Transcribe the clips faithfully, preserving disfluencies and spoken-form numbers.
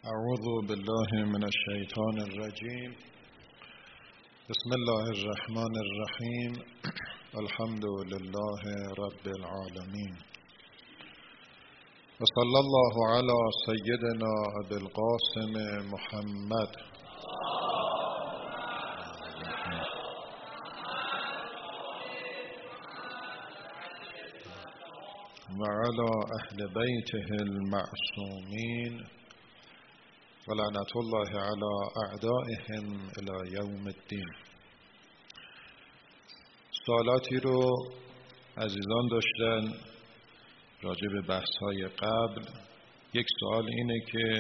اعوذ بالله من الشیطان الرجیم. بسم الله الرحمن الرحیم. الحمد لله رب العالمین و صلی الله علی سیدنا ابی القاسم محمد و علی اهل بیته المعصومین و لعنت الله علی اعدائهم الی یوم الدین. سوالاتی رو عزیزان داشتن راجع به بحث‌های قبل. یک سوال اینه که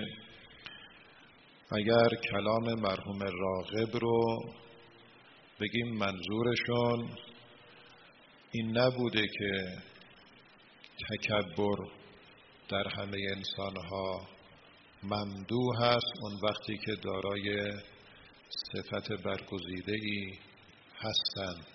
اگر کلام مرحوم راغب رو بگیم منظورشون این نبوده که تکبر در همه انسانها ممدوح است اون وقتی که دارای صفت برگزیده‌ای هستند،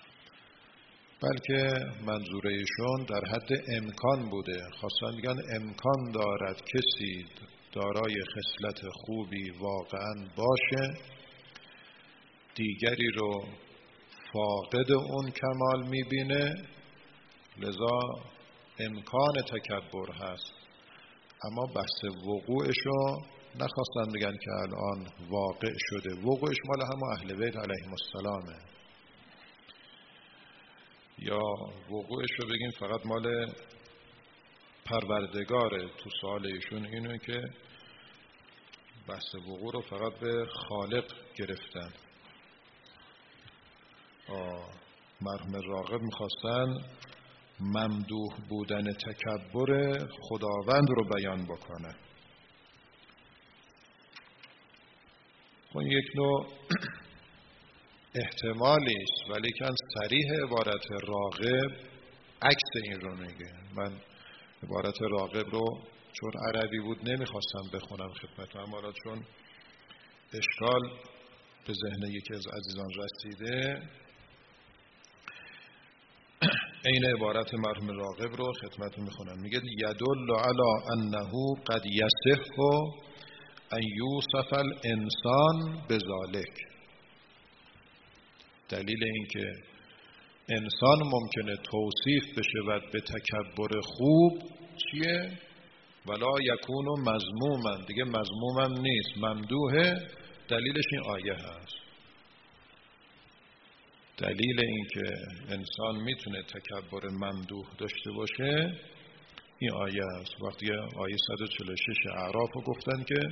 بلکه منظورشون در حد امکان بوده. خواستن بگن امکان دارد کسی دارای خصلت خوبی واقعا باشه، دیگری رو فاقد اون کمال میبینه، لذا امکان تکبر هست. اما بحث وقوعشو نخواستن بگن که الان واقع شده، وقوعش مال همه اهل بیت علیهم السلامه، یا وقوعش رو بگیم فقط مال پروردگاره. تو سوال ایشون اینه که بحث وقوع رو فقط به خالق گرفتن. مرحوم راغب میخواستن ممدوح بودن تکبر خداوند رو بیان بکنه. اون یک نوع احتمالی است، ولی کن صریح عبارت راغب عکس این رو میگه. من عبارت راغب رو چون عربی بود نمیخواستم بخونم خدمت، اما چون اشکال به ذهن یکی از عزیزان رسیده، این عبارت مرحوم راغب رو خدمتتون میخونم. میگه یدل علی انه قد یصح ان یوصف الانسان بذلک. دلیل این که انسان ممکنه توصیف بشه و به تکبر خوب چیه؟ ولا یکون مذموما، دیگه مذمومم نیست، ممدوحه. دلیلش این آیه هست. دلیل این که انسان میتونه تکبر ممدوح داشته باشه این آیه است. وقتی آیه صد و چهل و شش اعراف رو گفتن که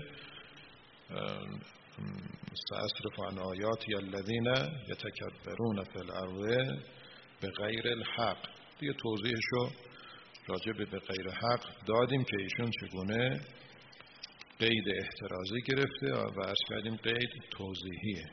سأصرف عن آیاتی الذین یتکبرون فی الارض بغیر الحق، دیگه توضیحشو راجع به غیر حق دادیم که ایشون چگونه قید احترازی گرفته و عرض کردیم قید توضیحیه.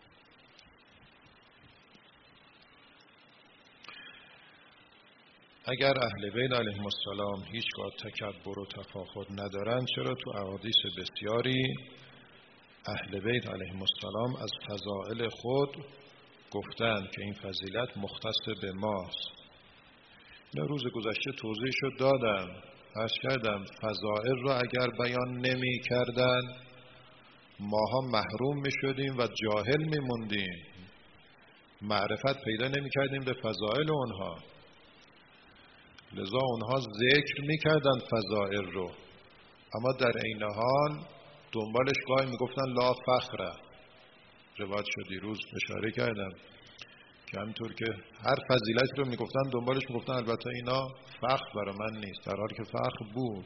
اگر اهل بیت علیهم السلام هیچگاه تکبر و تفاخر ندارن، چرا تو احادیث بسیاری اهل بیت علیهم السلام از فضائل خود گفتن که این فضیلت مختص به ماست؟ اینا روز گذشته توضیحشو دادم، عرض کردم فضائل رو اگر بیان نمی کردن ماها محروم می شدیم و جاهل می موندیم، معرفت پیدا نمی کردیم به فضائل اونها. لذا اونها ذکر میکردن فضائل رو، اما در عین حال دنبالش گاهی میگفتن لا فخره. روایت شد دیروز اشاره کردم که همینطور که هر فضیلت رو میگفتن دنبالش میگفتن البته اینا فخر برای من نیست، در حالی که فخر بود،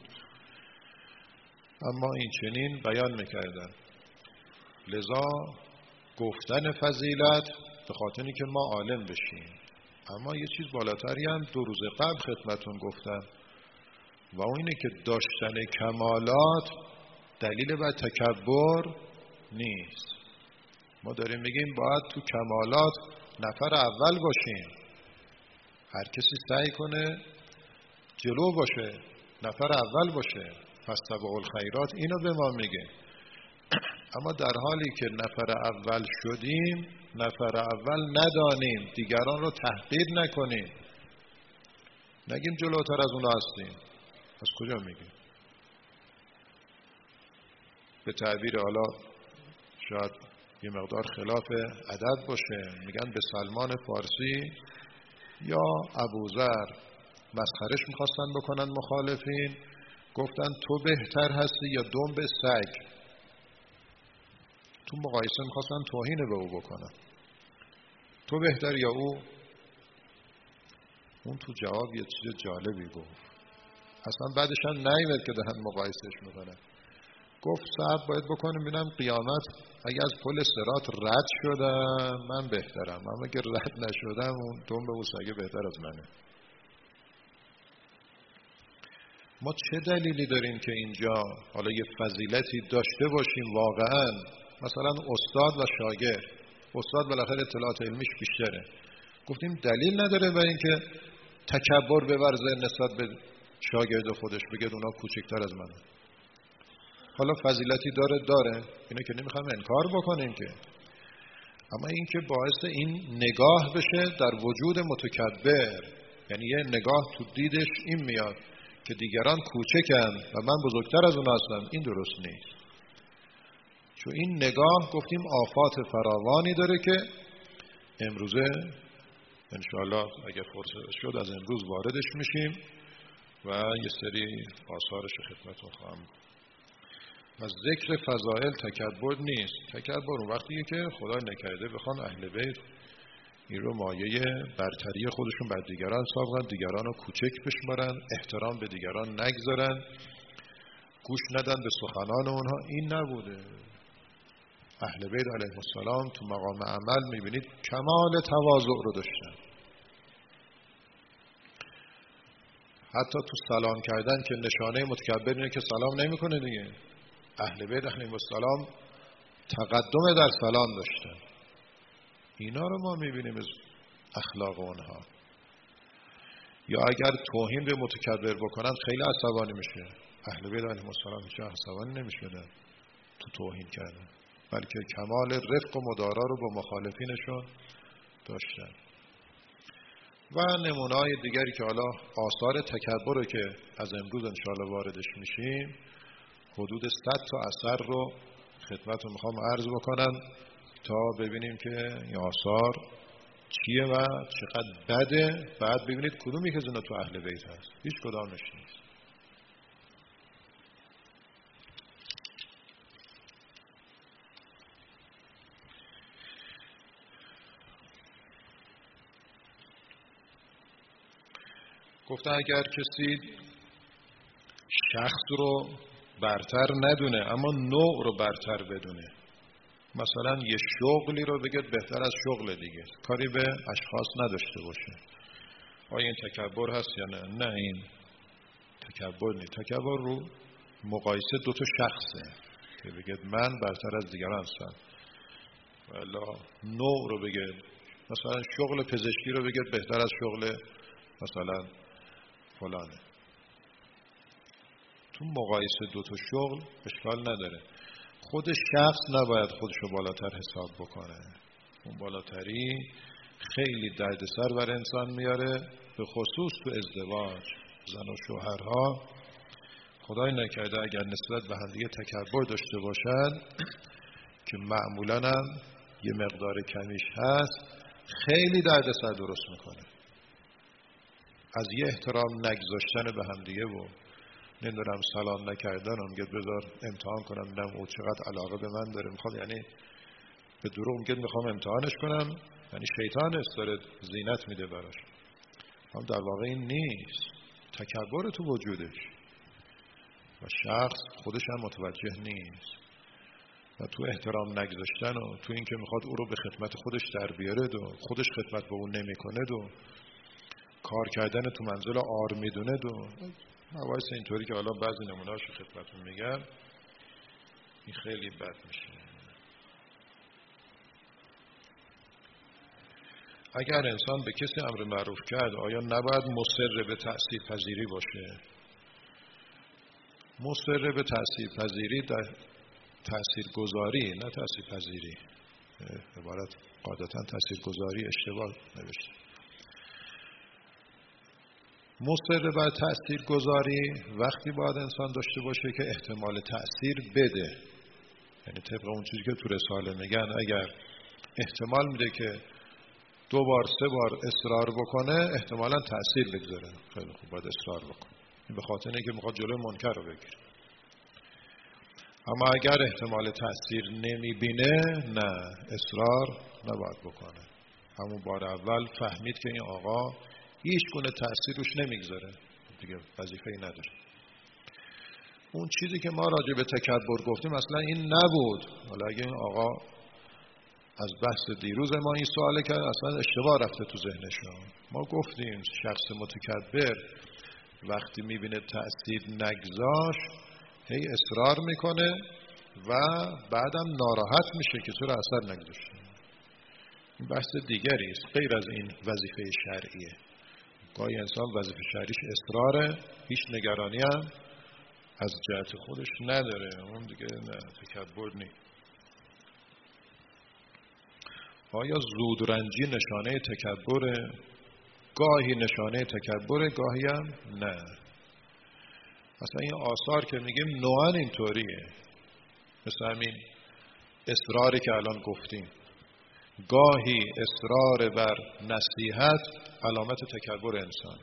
اما این چنین بیان میکردن. لذا گفتن فضیلت به خاطر اینکه ما عالم بشیم. اما یه چیز بالاتری هم دو روز قبل خدمتون گفتم و اون اینه که داشتن کمالات دلیل بر تکبر نیست. ما داریم میگیم باید تو کمالات نفر اول باشیم، هر کسی سعی کنه جلو باشه، نفر اول باشه، فاستبقوا الخیرات، اینو به ما میگه. اما در حالی که نفر اول شدیم، نفر اول ندانیم، دیگران رو تحقیر نکنیم، نگیم جلوتر از اونا هستیم. از کجا میگیم؟ به تعبیر حالا شاید یه مقدار خلاف ادب باشه، میگن به سلمان فارسی یا ابوذر مسخرش میخواستن بکنن مخالفین، گفتن تو بهتر هستی یا دنب سگ. تو مقایسه میخواستن توهین به او بکنن، تو بهتر یا او. اون تو جواب یه چیز جالبی گفت، اصلا بعدش هم نیامد که دهن مقایسهش میکنن. گفت صبر باید بکنیم ببینم قیامت اگه از پل صراط رد شدم من بهترم، اما اگه رد نشدم اون دنب و سگه بهتر از منه. ما چه دلیلی داریم که اینجا حالا یه فضیلتی داشته باشیم واقعا، مثلا استاد و شاگرد، استاد بالاخره اطلاعات علمیش بیشتره، گفتیم دلیل نداره برای اینکه تکبر بورزه نسبت به شاگرد خودش، بگید اونا کوچکتر از منه. حالا فضیلتی داره داره اینو که نمیخوام انکار بکنیم که، اما این که باعث این نگاه بشه در وجود متکبر، یعنی یه نگاه تو دیدش این میاد که دیگران کوچکن و من بزرگتر از اون هستم، این درست نیست. چون این نگاه گفتیم آفات فراوانی داره که امروزه انشاءالله اگر فرصت شد از امروز واردش میشیم و یه سری آثارش خدمتتون خواهم. از ذکر فضائل تکبر نیست. تکبر اون وقتیه که خدای نکرده بخوان اهل بیت این رو مایه برتری خودشون بر دیگران سابقن، دیگران رو کوچک بشمارن، احترام به دیگران نگذارن، گوش ندن به سخنان اونها. این نبوده. اهل بیت علیهم السلام تو مقام عمل میبینید کمال تواضع رو داشتن. حتی تو سلام کردن که نشانه متکبر اینه که سلام نمیکنه دیگه. اهل بیت علیهم السلام تقدم در سلام داشتن. اینا رو ما میبینیم از اخلاق اونها. یا اگر توهین به متکبر بکنن خیلی عصبانی میشه. اهل بیت علیهم السلام هیچ عصبانی نمیشدن تو توهین کردن، بلکه کمال رفق و مدارا رو با مخالفینشون داشتن. و نمونه‌های دیگری که حالا آثار تکبر رو که از امروز انشاءالله واردش میشیم، حدود صد تا اثر رو خدمتتون میخوام عرض بکنم تا ببینیم که این آثار چیه و چقدر بده. بعد ببینید کدومی که زنده تو اهل بیت هست، هیچ کدامش نیست. گفتن اگر کسی شخص رو برتر ندونه اما نوع رو برتر بدونه، مثلا یه شغلی رو بگه بهتر از شغل دیگه، کاری به اشخاص نداشته باشه، آیا این تکبر هست یا نه؟ نه، این تکبر نیست. تکبر رو مقایسه دو تا شخصه که بگه من برتر از دیگران هستم. والا نوع رو بگه، مثلا شغل پزشکی رو بگه بهتر از شغل مثلا فلانه. تو مقایسه دو تا شغل اشکال نداره. خود شخص نباید خودشو بالاتر حساب بکنه. اون بالاتری خیلی دردسر بر انسان میاره، به خصوص تو ازدواج. زن و شوهرها خدای نکرده اگر نسبت به همدیگه تکبر داشته باشن که معمولاً هم یه مقدار کمیش هست، خیلی دردسر درست میکنه. از یه احترام نگذاشتن به همدیگه و نمیدونم سلام نکردن و میگه بذار امتحان کنم نم او چقدر علاقه به من داره، میخواد یعنی به دروغ میگه میخوام امتحانش کنم، یعنی شیطان است داره زینت میده براش. هم در واقع این نیست، تکبر تو وجودش و شخص خودش هم متوجه نیست و تو احترام نگذاشتن و تو این که میخواد او رو به خدمت خودش در بیاره و خودش خدمت به اون نمیکنه و کار کردن تو منزل آر میدونه و مباحث اینطوری که حالا بعضی نمونه‌هاشو خدمتتون میگم، این خیلی بد میشه. اگر انسان به کسی امر معروف کرد، آیا نباید مصر به تأثیر پذیری باشه؟ مصر به تأثیر پذیری در تأثیر گذاری، نه تأثیر پذیری. عبارت قاعدتا تأثیر گذاری اشتباه نوشته. مصر بر تأثیر گذاری وقتی باید انسان داشته باشه که احتمال تأثیر بده. یعنی طبق اون چیزی که تو رساله میگن اگر احتمال میده که دو بار سه بار اصرار بکنه احتمالاً تأثیر بگذاره، خیلی خوب باید اصرار بکنه، این به خاطر اینه که میخواد جلوی منکر رو بگیره. اما اگر احتمال تأثیر نمیبینه نه، اصرار نباید بکنه. همون بار اول فهمید که این آقا هیچ گونه تأثیر روش نمیگذاره، دیگه وظیفه‌ای نداره. اون چیزی که ما راجع به تکبر گفتیم اصلا این نبود. حالا اگه این آقا از بحث دیروز ما این سواله کرد اصلا اشتباه رفته تو ذهنشون. ما گفتیم شخص متکبر وقتی میبینه تأثیر نگذاشت هی اصرار میکنه و بعدم ناراحت میشه که چرا اثر نگذاشته. این بحث دیگری است غیر از این وظیفه شرعیه. گاهی انسان وظیفه شرعیش اصراره، هیچ نگرانی هم از جهت خودش نداره، اون دیگه نه تکبر نیست. آیا زودرنجی نشانه تکبره؟ گاهی نشانه تکبره، گاهی هم نه. مثلا این آثار که میگیم نوعاً اینطوریه، مثل همین اصراری که الان گفتیم. گاهی اصرار بر نصیحت علامت تکبر انسان.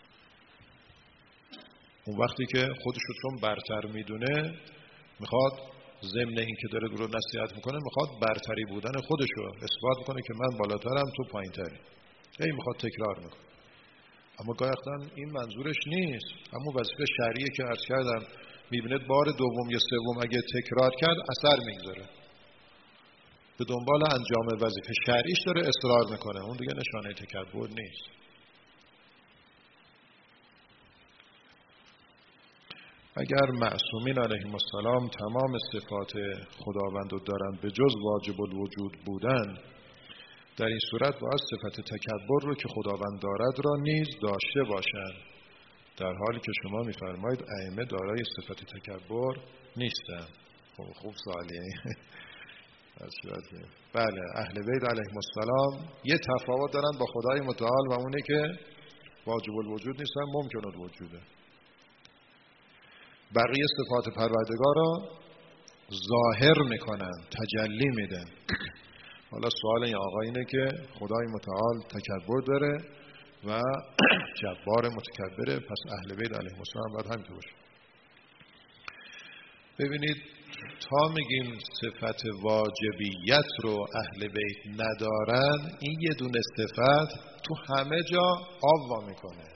اون وقتی که خودشو چون برتر میدونه میخواد ضمن این که داره رو نصیحت میکنه میخواد برتری بودن خودشو اثبات میکنه که من بالاترم تو پایینتری. هی میخواد تکرار میکنه. اما گاهی وقتا این منظورش نیست. اما وظیفه شرعیه که عرض کردم میبینه بار دوم یا سوم اگه تکرار کرد اثر میگذاره. به دنبال انجام وظیفه شرعیش داره اصرار میکنه. اون دیگه نشانه تکبر نیست. اگر معصومین علیهم السلام تمام صفات خداوند رو دارن به جز واجب الوجود بودن، در این صورت باید صفت تکبر رو که خداوند دارد را نیز داشته باشند، در حالی که شما میفرمایید ائمه دارای صفت تکبر نیستند. خب خوب سوالیه. بله، اهل بیت علیهم السلام یه تفاوت دارن با خدای متعال و اونه که واجب الوجود نیستن، ممکن الوجوده. بقیه صفات پروردگار را ظاهر میکنن، تجلی میدن. حالا سوال این آقا اینه که خدای متعال تکبر داره و جبار متکبره، پس اهل بیت علیهم السلام باید همینطور باشه. ببینید تا میگیم صفت واجبیت رو اهل بیت ندارن، این یه دونه صفت تو همه جا آوا میکنه.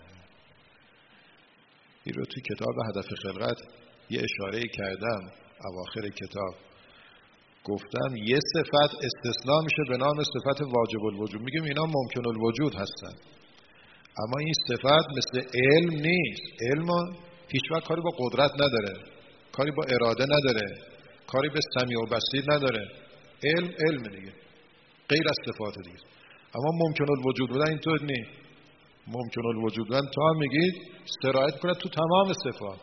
این رو توی کتاب هدف خلقت یه اشاره کردم اواخر کتاب، گفتم یه صفت استثناء میشه به نام صفت واجب الوجود. میگیم اینا ممکن الوجود هستن، اما این صفت مثل علم نیست. علم هیچ وقت کاری با قدرت نداره، کاری با اراده نداره، کاری به سمیع و بصیر نداره. علم علم دیگه، غیر از صفات دیگه. اما ممکن الوجود بودن اینطور نیست. ممکن الوجود بودن تا میگید سرایت کنه تو تمام صفات.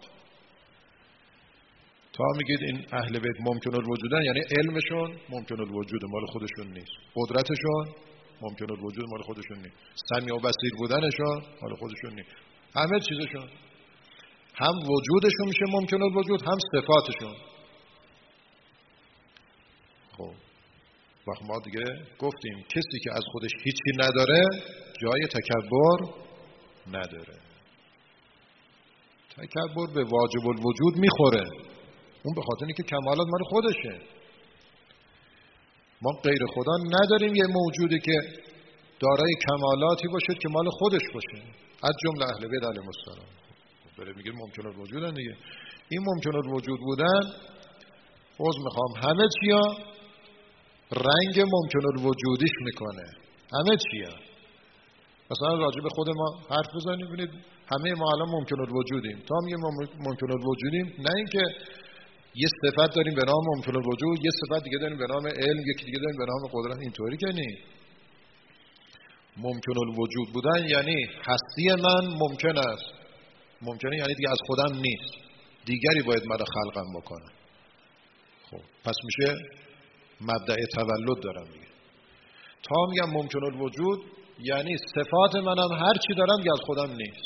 تا میگید این اهل بیت ممکن الوجودن یعنی علمشون ممکن الوجود مال خودشون نیست، قدرتشون ممکن الوجود مال خودشون نیست، سمیع و بصیر بودنشون مال خودشون نیست. همه چیزشون هم وجودشون میشه ممکن الوجود، هم صفاتشون. خب وقت ما دیگه گفتیم کسی که از خودش هیچی نداره جای تکبر نداره. تکبر به واجب الوجود میخوره، اون به خاطر اینکه کمالات مال خودشه. ما غیر خدا نداریم یه موجودی که دارای کمالاتی باشه که مال خودش باشه، از جمله اهل بیت علیهم السلام. داره میگه ممکن الوجودن دیگه. این ممکن الوجود بودن عذر میخوام همه چیا رنگ ممکن الوجودیش میکنه، همه چیا. مثلا راجع به خود ما حرف بزنید ببینید همه ما الان ممکن الوجودیم. تا میگه ما ممکن الوجودیم نه اینکه یه صفت داریم به نام ممکن الوجود، یه صفت دیگه داریم به نام علم، یکی دیگه داریم به نام قدرت. اینطوری که نیست. ممکن الوجود بودن یعنی هستی من ممکن است. ممکنه یعنی دیگه از خودم نیست، دیگری باید من خلقم بکنه. خب پس میشه مبدأ تولد دارم میگه. تا میگم ممکن الوجود یعنی صفات منم هر چی دارم که از خودم نیست،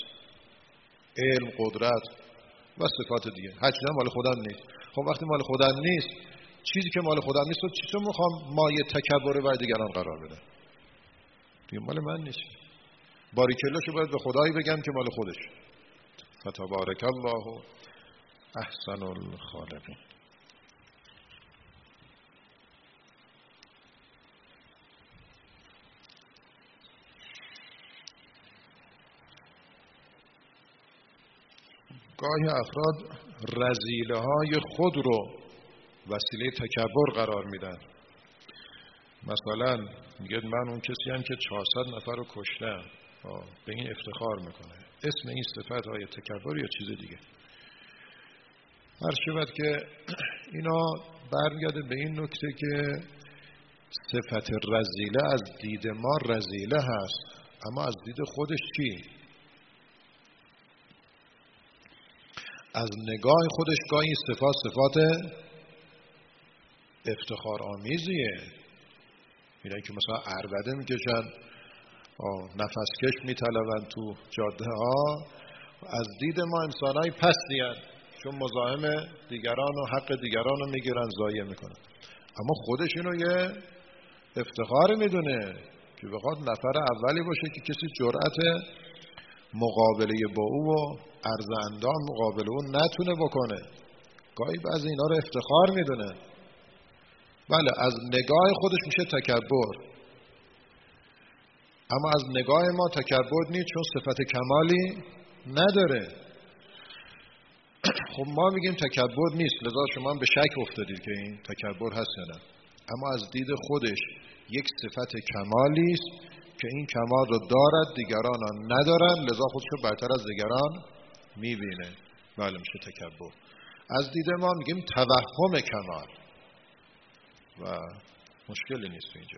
علم، قدرت و صفات دیگه هر چی دارم مال خودم نیست. خب وقتی مال خودم نیست چیزی که مال خودم نیست چطور میخوام مایه تکبر بر دیگران قرار بدم؟ دیگه مال من نیست. باریکلاشو باید به خدایی بگم که مال خودش. فتبارک الله احسن الخالقین. گاهی افراد رذیله های خود رو وسیله تکبر قرار میدن. مثلا میگه من اون کسی هم که چهارصد نفر رو کشتم، به این افتخار میکنه. اسم این صفت های تکبر یا چیز دیگه. هر شود که اینا برمیگرده به این نکته که صفت رذیله از دید ما رذیله هست، اما از دید خودش چی؟ از نگاه خودش گاهی صفات صفات افتخار آمیزیه. اینایی که مثلا عربده میکشن، نفس کش میطلبن تو جاده ها، از دید ما انسانای پستی هستند، چون مزاحم دیگران و حق دیگران رو میگیرن، ضایع میکنن. اما خودش اینو یه افتخار میدونه که بخواد نفر اولی باشه که کسی جرأت مقابله با او و عرض اندام مقابله او نتونه بکنه. گاهی بعضی اینا رو افتخار میدونه. بله، از نگاه خودش میشه تکبر، اما از نگاه ما تکبر نیست، چون صفت کمالی نداره. خب ما میگیم تکبر نیست، لذا شما به شک افتادید که این تکبر هست یا نه. اما از دید خودش یک صفت کمالی است که این کمال رو دارد، دیگران هم ندارن، لذا خودشو برتر از دیگران میبینه. بله، میشه تکبر. از دید ما میگیم توهم کمال و مشکلی نیست اینجا.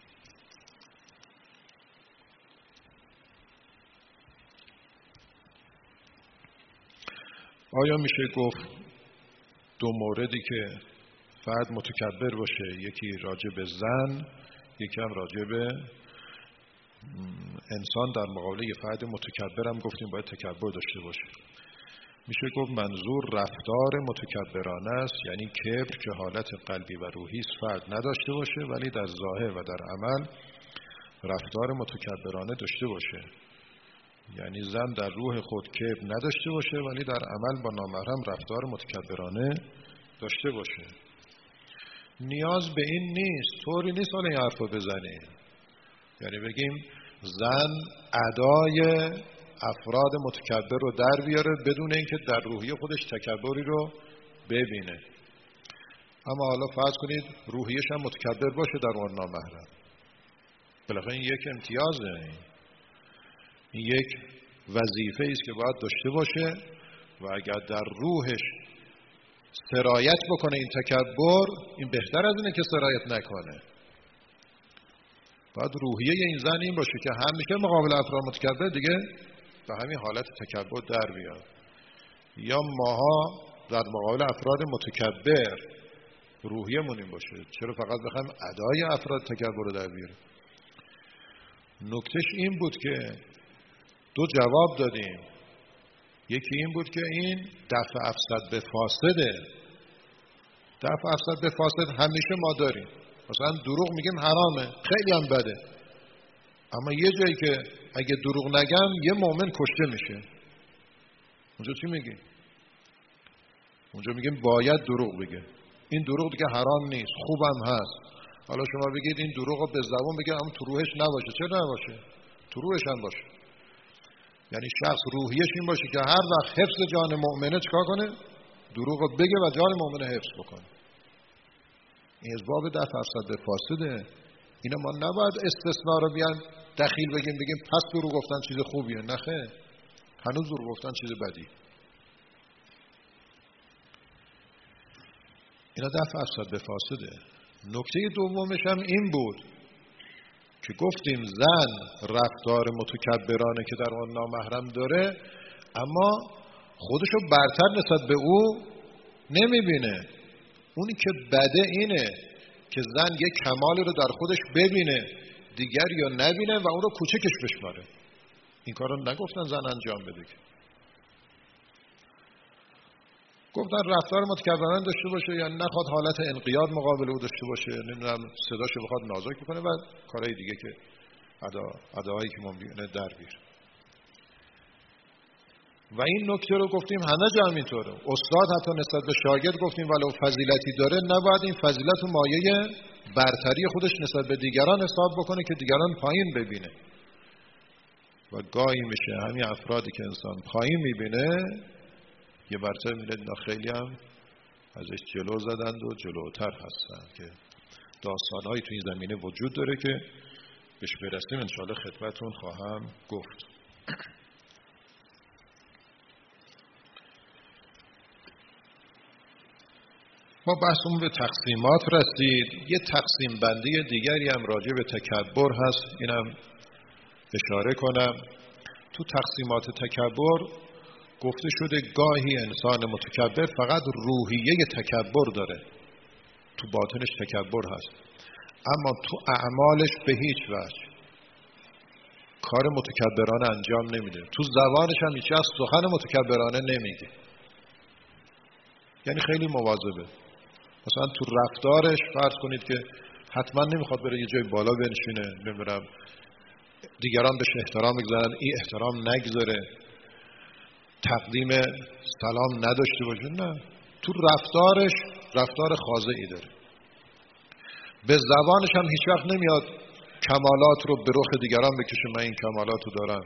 آیا میشه گفت دو موردی که فرد متکبر باشه، یکی راجع به زن، یکی هم راجع به انسان، در مقابل یه فرد متکبر هم گفتیم باید تکبر داشته باشه؟ میشه گفت منظور رفتار متکبرانه است، یعنی کبر که حالت قلبی و روحی است فرد نداشته باشه، ولی در ظاهر و در عمل رفتار متکبرانه داشته باشه. یعنی زن در روح خود کبر نداشته باشه، ولی در عمل با نامحرم رفتار متکبرانه داشته باشه. نیاز به این نیست، طوری نیست حالا این حرفو بزنیم. یعنی بگیم زن ادای افراد متکبر رو در بیاره بدون اینکه در روحی خودش تکبری رو ببینه. اما حالا فرض کنید روحیش هم متکبر باشه در اون نامحرم، بالاخره این یک امتیازه، این یک وظیفه است که باید داشته باشه و اگر در روحش سرایت بکنه این تکبر، این بهتر از اینه که سرایت نکنه. باید روحیه این زن این باشه که همیشه مقابل افراد متکبر دیگه به همین حالت تکبر در بیاد. یا ماها در مقابل افراد متکبر روحیه‌مون این باشه، چرا فقط بخوایم ادای افراد تکبر رو در بیاریم؟ نکتهش این بود که دو جواب دادیم. یکی این بود که این دفع افسد به فاسده. دفع افسد به فاسد همیشه ما داریم. مثلا دروغ میگیم حرامه، خیلی هم بده، اما یه جایی که اگه دروغ نگم یه مؤمن کشته میشه، اونجا چی میگیم؟ اونجا میگیم باید دروغ بگه. این دروغ دیگه حرام نیست، خوبم هست. حالا شما بگید این دروغ رو به زبان بگه اما تو روحش نباشه. چرا نباشه؟ تو روحش هم باشه. یعنی شخص روحیش این باشه که هر وقت حفظ جان مؤمنه چکار کنه؟ دروغ رو بگه و جان مؤمنه حفظ بکنه. این از باب دفع افسد به فاسده. اینا ما نباید استثناء رو بیان دخیل بگیم بگیم پس دروغ گفتن چیز خوبیه. نه خیر، هنوز دروغ گفتن چیز بدی. اینا دفع افسد به فاسده. نکته دومش هم این بود که گفتیم زن رفتار متکبرانه که در آن نامحرم داره، اما خودشو برتر نسبت به او نمیبینه. اونی که بده اینه که زن یک کمالی رو در خودش ببینه، دیگر یا نبینه و اون رو کوچکش بشماره. این کار رو نگفتن زن انجام بده که. گفتن رفتار متکبرانه داشته باشه، یعنی نخواد حالت انقیاد مقابل او داشته باشه، نمیدونم صداشو بخواد نازک بکنه و کارهای دیگه که ادا اداهایی که ممکنه در بیاره. و این نکته رو گفتیم همه جا همینطوره. استاد حتی نسبت به شاگرد گفتیم ولو فضیلتی داره نباید این فضیلت و مایه برتری خودش نسبت به دیگران حساب بکنه که دیگران پایین ببینه. و گاهی میشه همین افرادی که انسان پایین میبینه یه مرتبه میبینه خیلی هم ازش جلو زدند و جلوتر هستن، که داستانهایی تو این زمینه وجود داره که بهش برسیم انشاءالله خدمتون خواهم گفت. ما بحثمون به تقسیمات رسید. یه تقسیم بندی دیگری هم راجع به تکبر هست، اینم اشاره کنم. تو تقسیمات تکبر گفته شده گاهی انسان متکبر فقط روحیه تکبر داره، تو باطنش تکبر هست، اما تو اعمالش به هیچ وجه کار متکبرانه انجام نمیده، تو زبانش هم هیچ از سخن متکبرانه نمیگه، یعنی خیلی مواظبه. مثلا تو رفتارش فرض کنید که حتما نمیخواد بره یه جای بالا بنشینه، نمیدونم دیگران بهش احترام بگذارن این احترام نگذاره، تقدیم سلام نداشته باشه، نه، تو رفتارش رفتار خاضعی داره. به زبانش هم هیچ وقت نمیاد کمالات رو به رخ دیگران بکشه، من این کمالات رو دارم.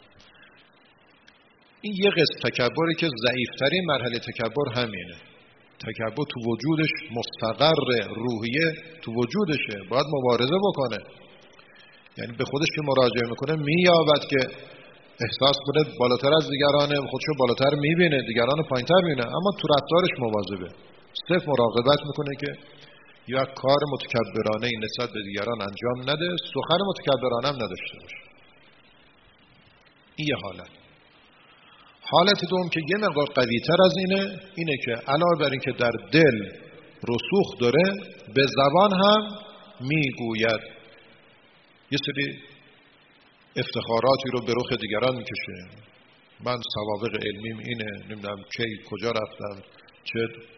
این یه قسم تکبری که ضعیفترین مرحله تکبر همینه. تکبر تو وجودش مستقر، روحیه تو وجودشه، باید مبارزه بکنه. یعنی به خودش که مراجعه میکنه مییابد که احساس کنه بالاتر از دیگرانه، خودشو بالاتر میبینه، دیگران پایینتر میبینه، اما تو رفتارش مواظبه، صرف مراقبت میکنه که یا کار متکبرانه این نسبت به دیگران انجام نده، سخن متکبرانه هم نداشته باشه. این یه حالت. حالت دوم که یه مقدار قوی تر از اینه، اینه که علاوه بر این که در دل رسوخ داره، به زبان هم میگوید، یه سری افتخاراتی رو به رخ دیگران میکشه، من سوابق علمیم اینه، نمیدونم کی کجا رفتم، چه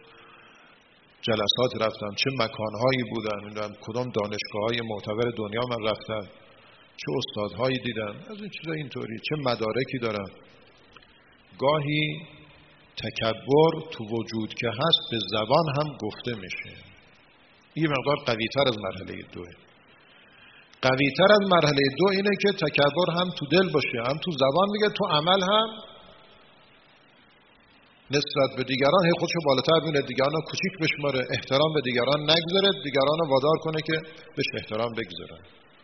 جلسات رفتم، چه مکانهایی بودن، نمیدونم کدام دانشگاه‌های معتبر دنیا من رفتم، چه استادهایی دیدم، از این چیزا اینطوری، چه مدارکی دارم. گاهی تکبر تو وجود که هست به زبان هم گفته میشه. این مقدار قوی تر از مرحله دوه. قوی تر از مرحله دو اینه که تکبر هم تو دل باشه، هم تو زبان میگه، تو عمل هم نسبت به دیگران هی خودشو بالاتر بینه، دیگران رو کوچیک بشماره، احترام به دیگران نگذاره، دیگران رو وادار کنه که بهش احترام بگذارن.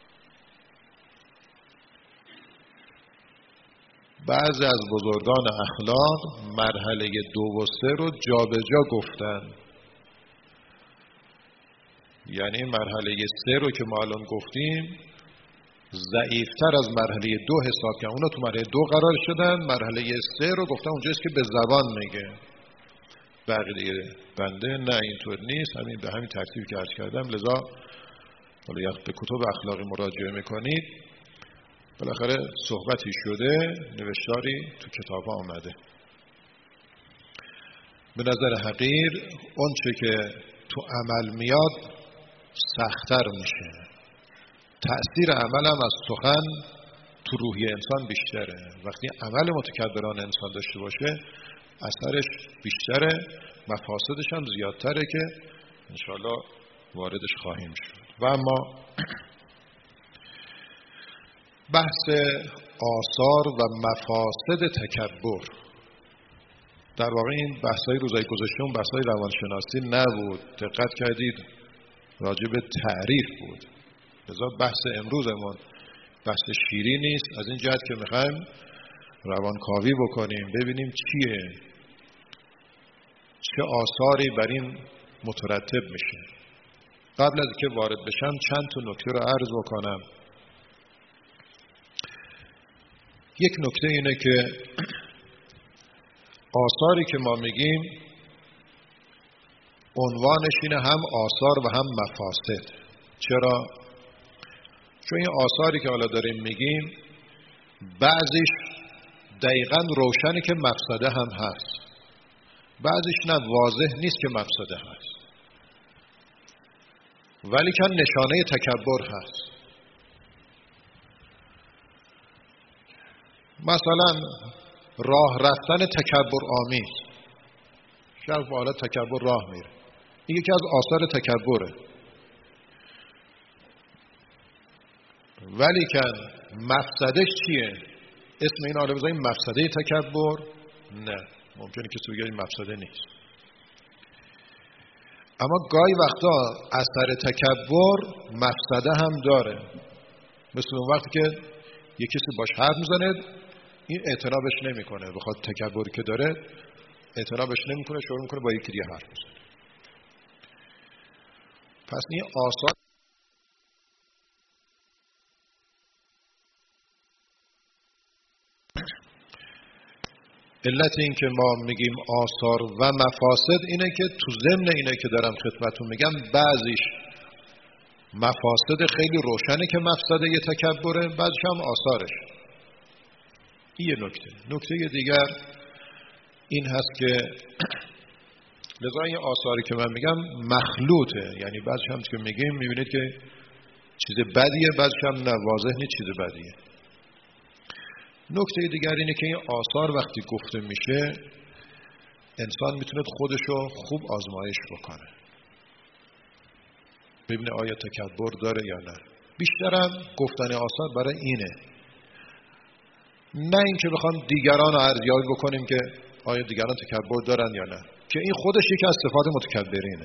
بعضی از بزرگان اخلاق مرحله دو و سه رو جابجا گفتن. یعنی مرحله سه رو که ما الان گفتیم ضعیفتر از مرحله دو حساب کردن، اونا تو مرحله دو قرار شدن، مرحله سه رو گفتن اونجاست که به زبان میگه. بقیه بنده نه اینطور نیست، همین به همین ترتیب که عرض کردم. لذا حالا به کتب اخلاقی مراجعه میکنید، بالاخره صحبتی شده، نوشتاری تو کتاب ها آمده. به نظر حقیر اون چه که تو عمل میاد سخت‌تر میشه. تأثیر عمل هم از سخن تو روحی انسان بیشتره. وقتی عمل متکبران انسان داشته باشه اثرش بیشتره، مفاسدش هم زیادتره که انشاءالله واردش خواهیم شد. و اما بحث آثار و مفاسد تکبر، در واقع این بحثای روزای گذشته اون بحثای روانشناسی نبود، دقت کردید راجع به تعریف بود. لذا بحث امروزمون بحث شیری نیست، از این جهت که میخوایم روانکاوی بکنیم، ببینیم چیه، چه آثاری بر این مترتب میشه. قبل از که وارد بشم چند تا نکته رو عرض بکنم. یک نکته اینه که آثاری که ما میگیم عنوانش اینه هم آثار و هم مفاسد. چرا؟ چون این آثاری که حالا داریم میگیم بعضیش دقیقاً روشنه که مفسده هم هست، بعضیش نه واضح نیست که مفسده هست، ولی که نشانه تکبر هست. مثلا راه رفتن تکبر آمیز، شخص با حالت تکبر راه میره، این یکی از آثار تکبره. ولی که مفسدش چیه؟ اسم این حالا بذاریم مفسده تکبر؟ نه، ممکنه که سوی این مفسده نیست. اما گاهی وقتا اثر تکبر مفسده هم داره، مثل اون وقتی که یک کسی باش حرف میزنه این اعتنابش نمیکنه، بخواد تکبری که داره اعتنابش نمیکنه، شروع میکنه با یکی دیگه حرف میزنه. پس این آثار علت این که ما میگیم آثار و مفاسد اینه که تو ضمن اینه که دارم خدمتتون میگم بعضیش مفاسد خیلی روشنه که مفسده یه تکبره، بعضیش هم آثارش. این یه نکته. نکته دیگر این هست که لذا این آثاری که من میگم مخلوطه، یعنی بعضیش هم که میگیم میبینید که چیز بدیه، بعضیش هم نه واضح نیست چیز بدیه. نکته دیگر اینه که این آثار وقتی گفته میشه انسان میتونه خودشو خوب آزمایش بکنه، ببینه آیا تکبر داره یا نه. بیشترم گفتن آثار برای اینه، نه اینکه بخوام دیگران رو ارزیابی بکنیم که آیا دیگران تکبر دارن یا نه، که این خودش یکی از صفات متکبرینه.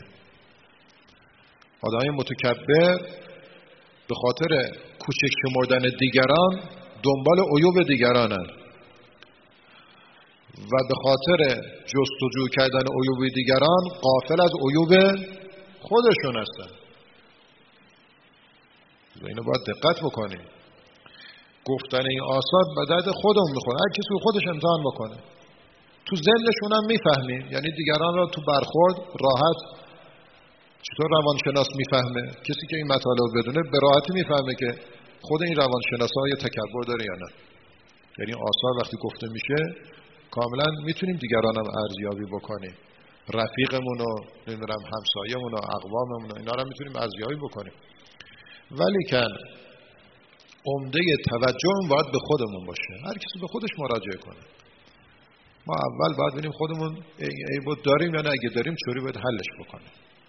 آدمای متکبر به خاطر کوچک شمردن دیگران دنبال عیوب دیگرانن و به خاطر جستجو کردن عیوب دیگران غافل از عیوب خودشون هستن. اینو باید دقت بکنیم. گفتن این آثار به درد خودمون میخوره، هر کسی خودش امتحان بکنه. تو ذهنشون هم میفهمیم، یعنی دیگران را تو برخورد راحت. چطور روانشناس میفهمه؟ کسی که این مطالب بدونه به راحتی میفهمه که خود این روانشناسا یا تکبر داره یا نه. یعنی آثار وقتی گفته میشه کاملا میتونیم دیگران هم ارزیابی بکنیم، رفیقمون و نمیدونم همسایه‌مون و اقواممون و اینا رو میتونیم ارزیابی بکنیم. ولی که عمده توجهمون باید به خودمون باشه، هر کسی به خودش مراجعه کنه. ما اول باید ببینیم خودمون عیب داریم یا نه، اگه داریم چوری باید حلش بکنیم.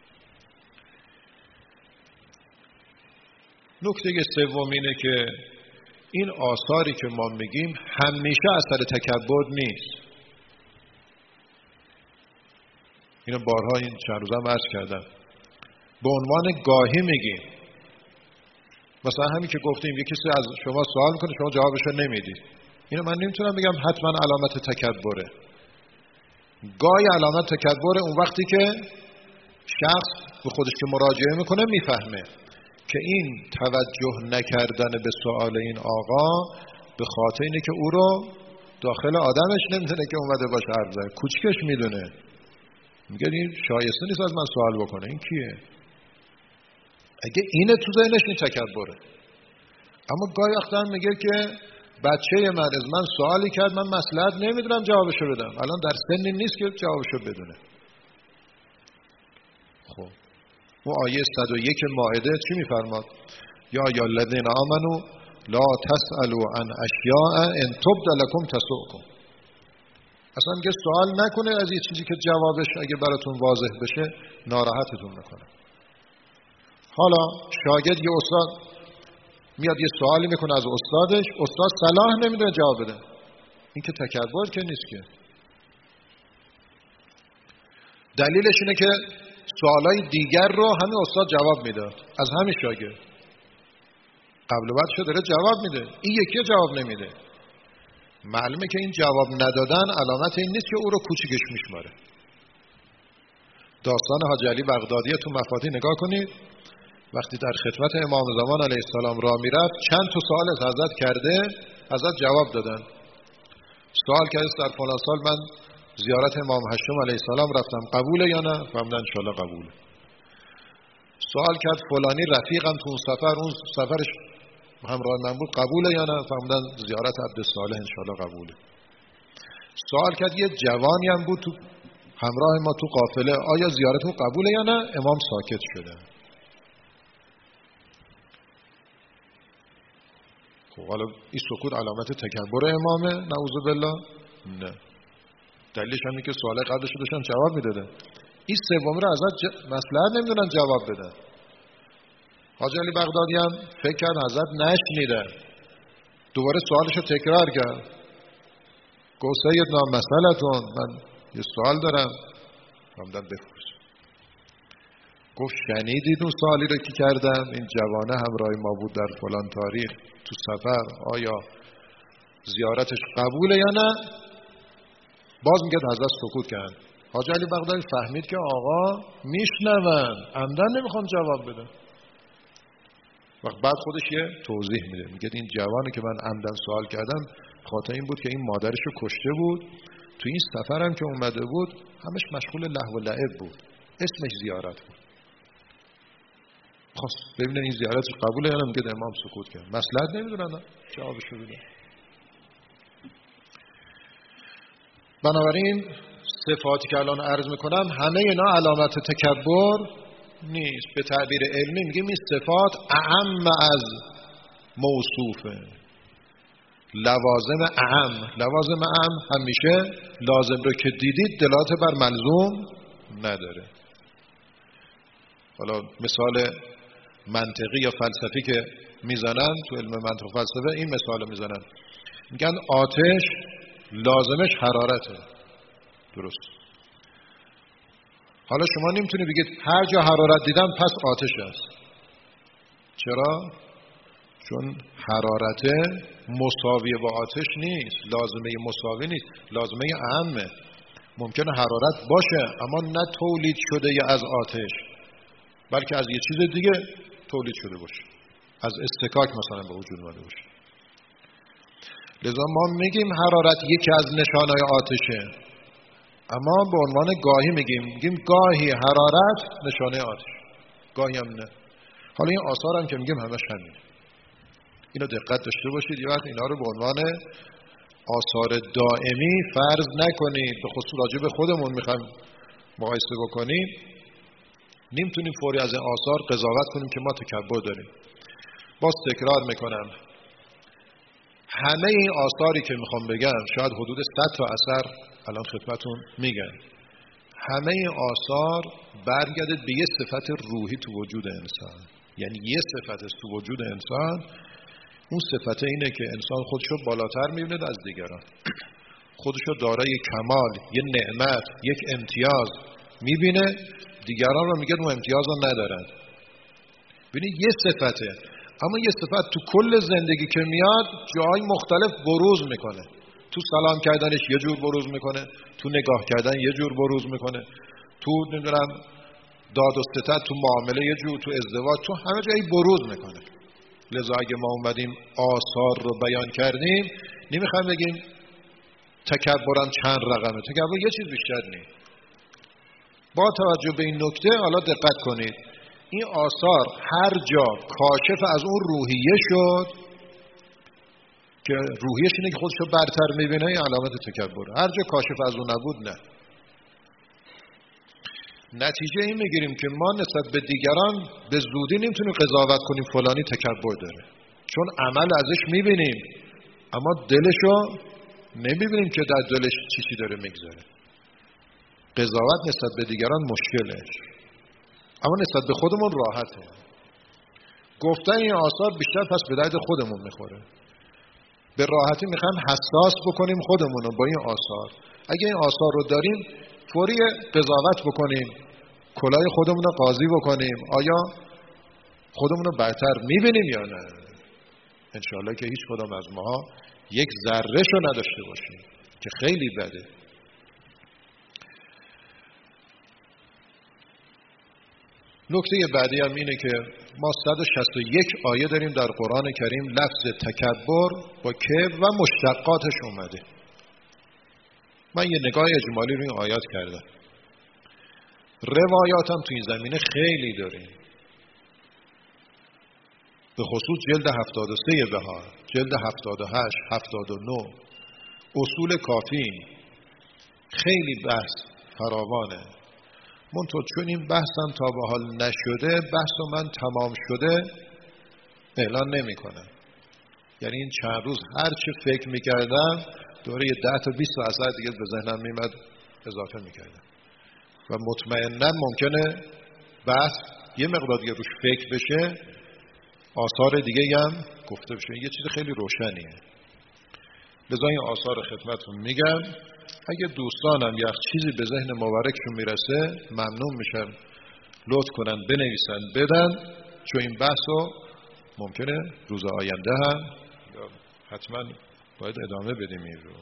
نکته سوم اینه که این آثاری که ما میگیم همیشه اثر تکبر نیست. اینو بارها این چند روزم عرض کردم. به عنوان گاهی میگیم. مثلا همین که گفتیم یک کسی از شما سوال میکنه شما جوابشو نمیدید، اینو من نمیتونم بگم حتما علامت تکبره. گاهی علامت تکبره اون وقتی که شخص به خودش که مراجعه میکنه میفهمه که این توجه نکردن به سوال این آقا به خاطر اینه که او رو داخل آدمش نمیدونه که اومده باشه حرف زنه، کوچکش میدونه، میگه این شایسته نیست از من سوال بکنه، این کیه؟ اگه اینه تو ذهنش این تکبره. اما گاهی وقتا هم میگه که بچه من از من سوالی کرد، من مصلحت نمیدونم جوابشو بدم، الان در سنی نیست که جوابشو بدونه. خب و آیه صد و یک مائده چی میفرماد؟ یا یا الذین آمنو لا تسألوا عن اشیاء ان تبد لکم تسؤکم. اصلا میگه سوال نکنه از یه چیزی که جوابش اگه براتون واضح بشه ناراحتتون میکنه. حالا شاگرد یه استاد میاد یه سوالی میکنه از استادش، استاد صلاح نمیدونه جواب بده، این که تکبر که نیست که. دلیلش اینه که سوالای دیگر رو همین استاد جواب میداد از همین شاگرد، قبل و بعدشو داره جواب میده، این یکی جواب نمیده. معلومه که این جواب ندادن علامت این نیست که او رو کوچیکش میشماره. داستان حاجی علی بغدادی تو مفاتیح نگاه کنید، وقتی در خدمت امام زمان علیه السلام راه میرفت چند تا سوال از حضرت کرده، حضرت جواب دادن. سوال کرد در فلان سال من زیارت امام هشتم علیه السلام رفتم، قبوله یا نه؟ فرمودن ان شاءالله قبوله. سوال کرد فلانی رفیقم تو اون سفر، اون سفرش همراه من بود، قبوله یا نه؟ فرمودن زیارت عبدالصالح ان شاءالله قبوله. سوال کرد یه جوانی هم بود تو همراه ما تو قافله، آیا زیارت او قبوله یا نه؟ امام ساکت شده. خب حالا این سکوت علامت تکبر امامه؟ نعوذ بالله؟ نه. دلیلش همینه که سوال قبلش رو داشتن جواب میداده. این سومی رو ازت ج... مصلحت نمیدونن جواب بدن. حاجی علی بغدادی هم فکر کرد حضرت نشنیده، دوباره سوالش رو تکرار کرد. گفت سیدنا مسئلتون، من یه سوال دارم. همدن بپرس. گفت شنیدید اون سوالی رو که کردم؟ این جوانه همراه ما بود در فلان تاریخ تو سفر، آیا زیارتش قبوله یا نه؟ باز میگه حضرت سکوت کرد. حاجی علی بغدادی فهمید که آقا میشنون، عمدن نمیخوام جواب بده. وقت بعد خودش یه توضیح میده، میگه این جوانی که من عمدن سوال کردم خاطر این بود که این مادرش رو کشته بود، تو این سفر هم که اومده بود همش مشغول لهو و لعب بود، اسمش زیارت بود. خواست ببینه این زیارتش قبوله یا نه، میگه امام سکوت کرد. مصلحت نمیدونن جوابشو بده. بنابراین صفاتی که الان عرض میکنم همه اینا علامت تکبر نیست. به تعبیر علمی میگیم این صفات اعم از موصوفه. لوازم اعم، لوازم اعم همیشه لازم رو که دیدید دلالت بر ملزوم نداره. حالا مثال منطقی یا فلسفی که میزنن تو علم منطق و فلسفه این مثال میزنن، میگن آتش لازمش حرارته. درست. حالا شما نمیتونی بگید هر جا حرارت دیدم پس آتش است. چرا؟ چون حرارت مساوی با آتش نیست، لازمه مساوی نیست، لازمه اهمه. ممکنه حرارت باشه اما نه تولید شده ی از آتش، بلکه از یه چیز دیگه تولید شده باشه، از اصطکاک مثلا به وجود اومده باشه. لذا ما میگیم حرارت یکی از نشانهای آتشه، اما به عنوان گاهی میگیم میگیم گاهی حرارت نشانه آتش، گاهی هم نه. حالا این آثار هم که میگیم همش همین. اینو دقت داشته باشید، یه وقت اینا رو به عنوان آثار دائمی فرض نکنید. به خصوص راجع به خودمون میخوایم مقایسه بکنیم، نمیتونیم فوری از این آثار قضاوت کنیم که ما تکبر داریم. باز تکرار میکنم، همه این آثاری که میخوام بگم شاید حدود صد تا اثر الان خدمتون میگن، همه این آثار برگرده به یه صفت روحی تو وجود انسان. یعنی یه صفت است تو وجود انسان، اون صفت اینه که انسان خودشو بالاتر میبینه از دیگران، خودشو دارای کمال، یه نعمت، یک امتیاز میبینه، دیگران رو میگه اون امتیاز رو ندارن. ببینید یه صفته، اما یه صفت تو کل زندگی که میاد جای مختلف بروز میکنه. تو سلام کردنش یه جور بروز میکنه، تو نگاه کردن یه جور بروز میکنه، تو نمیدونم داد و ستد، تو معامله یه جور، تو ازدواج، تو همه جایی بروز میکنه. لذا اگه ما اومدیم آثار رو بیان کردیم، نمیخوایم بگیم تکبرم چند رقمه، تکبر یه چیز بیشتر نیست. با توجه به این نکته حالا دقت کنید، این آثار هر جا کاشف از اون روحیه شد که روحیش اینه که خودشو برتر میبینه، این علامت تکبر. هر جا کاشف از اون نبود نه. نتیجه این میگیریم که ما نسبت به دیگران به زودی نمیتونیم قضاوت کنیم فلانی تکبر داره، چون عمل ازش میبینیم اما دلشو نمیبینیم که در دلش چیزی داره میگذاره. قضاوت نسبت به دیگران مشکله، اما نسبت به خودمون راحته. گفتن این آثار بیشتر پس به درد خودمون میخوره. به راحتی میخوایم حساس بکنیم خودمون رو با این آثار. اگه این آثار رو داریم فوری قضاوت بکنیم، کلاه خودمون رو قاضی بکنیم، آیا خودمون رو برتر میبینیم یا نه. انشاءالله که هیچ کدام از ما یک ذره‌ش رو نداشته باشیم که خیلی بده. نکته بعدی هم اینه که ما صد و شصت و یک آیه داریم در قرآن کریم لفظ تکبر با کبر و مشتقاتش اومده. من یه نگاه اجمالی روی این آیات کردم. روایات هم تو این زمینه خیلی داریم، به خصوص جلد هفتاد و سه بهار، جلد هفتاد و هشت، هفتاد و نه، اصول کافی، خیلی بحث فراوانه. منتها چون این بحثم تا به حال نشده، بحث من تمام شده اعلان نمی کنم. یعنی این چند روز هر چی فکر میکردم دوره ده تا بیست درصد دیگه به ذهنم میمد اضافه میکردم و مطمئناً ممکنه بحث یه مقدار دیگه روش فکر بشه، آثار دیگه هم گفته بشه. یه چیز خیلی روشنیه. لذا این آثار خدمتون میگم. اگه دوستانم یک چیزی به ذهن مبارکشون میرسه ممنون میشم لطف کنن بنویسن بدن، چون این بحثو ممکنه روز آینده هم حتما باید ادامه بدیم این رو.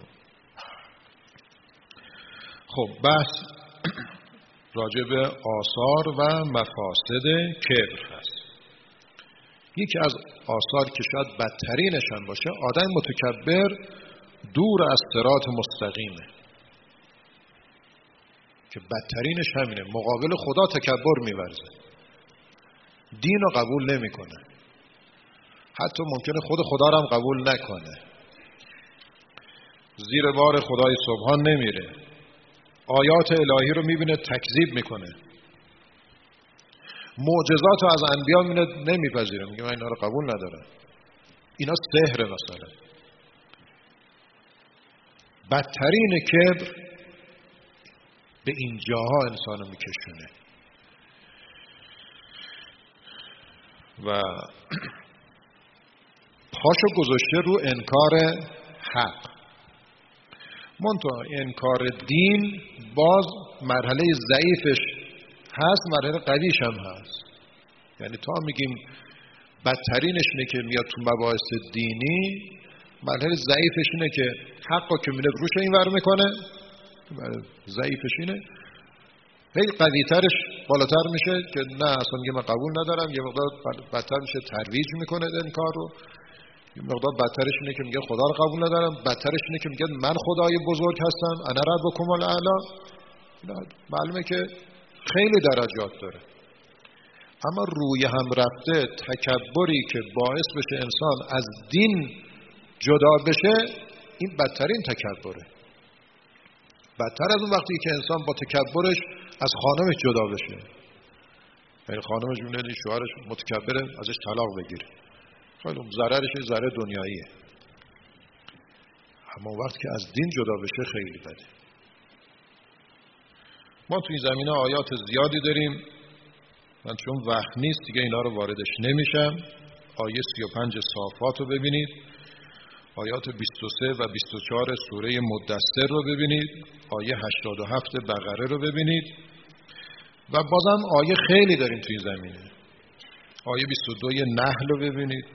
خب بحث راجع به آثار و مفاسد کبر هست. یکی از آثار که شاید بدترینشان باشه، آدم متکبر دور از صراط مستقیمه، که بدترینش همینه. مقابل خدا تکبر می‌ورزه، دین رو قبول نمی‌کنه، حتی ممکنه خود خدا رو هم قبول نکنه، زیر بار خدای سبحان نمیره، آیات الهی رو میبینه تکذیب میکنه، معجزات رو از انبیا میبینه نمیپذیره، میگه من اینا رو قبول ندارم، اینا سحر مثلا. بدترین کبر به اینجاها انسانو میکشونه و پاشو گذاشته رو انکار حق. منتها انکار دین باز مرحله ضعیفش هست، مرحله قویش هم هست. یعنی تا میگیم بدترینش اینه که میاد تو مباحث دینی، مرحله ضعیفش اینه که حقا که میره روش این ور میکنه، ضعیفش اینه. هی قویترش بالاتر میشه که نه اصلا میگه من قبول ندارم، یه مقدار بدتر میشه ترویج میکنه انکار رو، یه مقدار بدترش اینه که میگه خدا رو قبول ندارم، بدترش اینه که میگه من خدای بزرگ هستم، انا ربکم الاعلی. معلومه که خیلی درجات داره. اما روی هم رفته تکبری که باعث بشه انسان از دین جدا بشه، این بدترین تکبره. بدتر از اون وقتی که انسان با تکبرش از خانمش جدا بشه، یعنی خانمش میبینه شوهرش متکبره ازش طلاق بگیره، خیلی ضررش ضرر دنیاییه. اما وقتی که از دین جدا بشه خیلی بده. ما توی زمینه آیات زیادی داریم، من چون وقت نیست دیگه اینا رو واردش نمیشم. آیه سی و پنج صافات رو ببینید، آیات بیست و سه و بیست و چهار سوره مدثر رو ببینید، آیه هشتاد و هفت بقره رو ببینید و بازم آیه خیلی داریم توی زمینه. آیه بیست و دو نحل رو ببینید.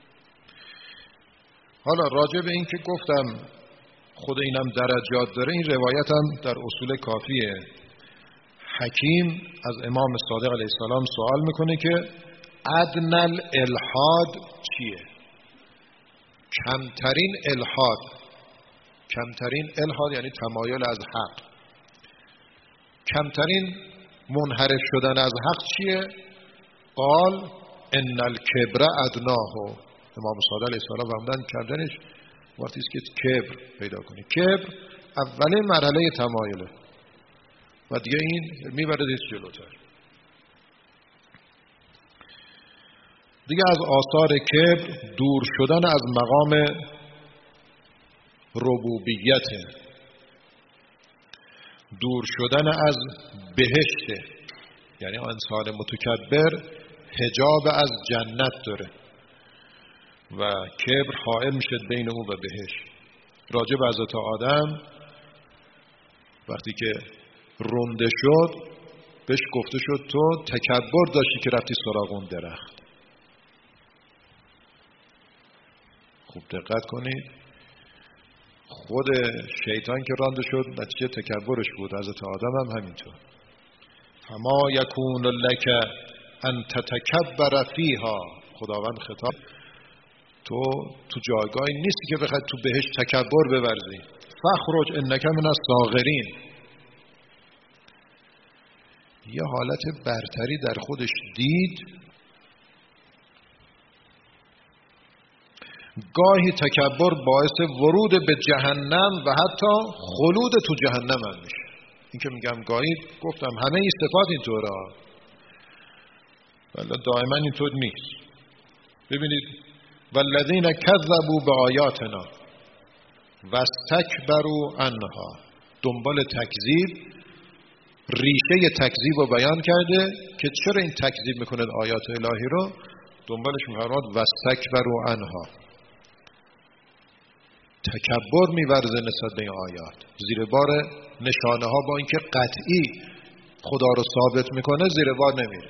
حالا راجع به این که گفتم خود اینم درجات داره، این روایت هم در اصول کافیه. حکیم از امام صادق علیه السلام سوال میکنه که ادنی الالحاد چیه؟ کمترین الحاد. کمترین الحاد یعنی تمایل از حق. کمترین منحرف شدن از حق چیه؟ قال ان الکبر ادناه. امام صادق علیه السلام فرمودن کمترینش وقتی است که کبر پیدا کنی. کبر اولین مرحله تمایله و دیگه این میبره دیست جلوتر. دیگه از آثار کبر دور شدن از مقام ربوبیت، دور شدن از بهشت. یعنی انسان متکبر حجاب از جنت داره و کبر حائل میشه بین او و بهشت. راجع به حضرت آدم وقتی که رونده شد بهش گفته شد تو تکبر داشتی که رفتی سراغ اون درخت. خوب دقت کنید، خود شیطان که رانده شد نتیجه تکبرش بود، حضرت آدم هم همینطور. فما یکون لک ان تتکبر فیها. خداوند خطاب، تو تو جایگاهی نیستی که بخوای تو بهش تکبر بورزی. فخرج انک من الصاغرین. یه حالت برتری در خودش دید. گاهی تکبر باعث ورود به جهنم و حتی خلود تو جهنم هم میشه. این که میگم گاهی گفتم همه این صفات اینطوره، ولی دائما اینطور نیست. ببینید والذین کذبوا بآیاتنا واستکبروا عنها، دنبال تکذیب، ریشه تکذیب رو بیان کرده که چرا این تکذیب میکنه آیات الهی رو، دنبالش میفرماد واستکبروا عنها، تکبر میورزه نسبت به این آیات، زیر بار نشانه ها با اینکه قطعی خدا رو ثابت میکنه زیر بار نمیره.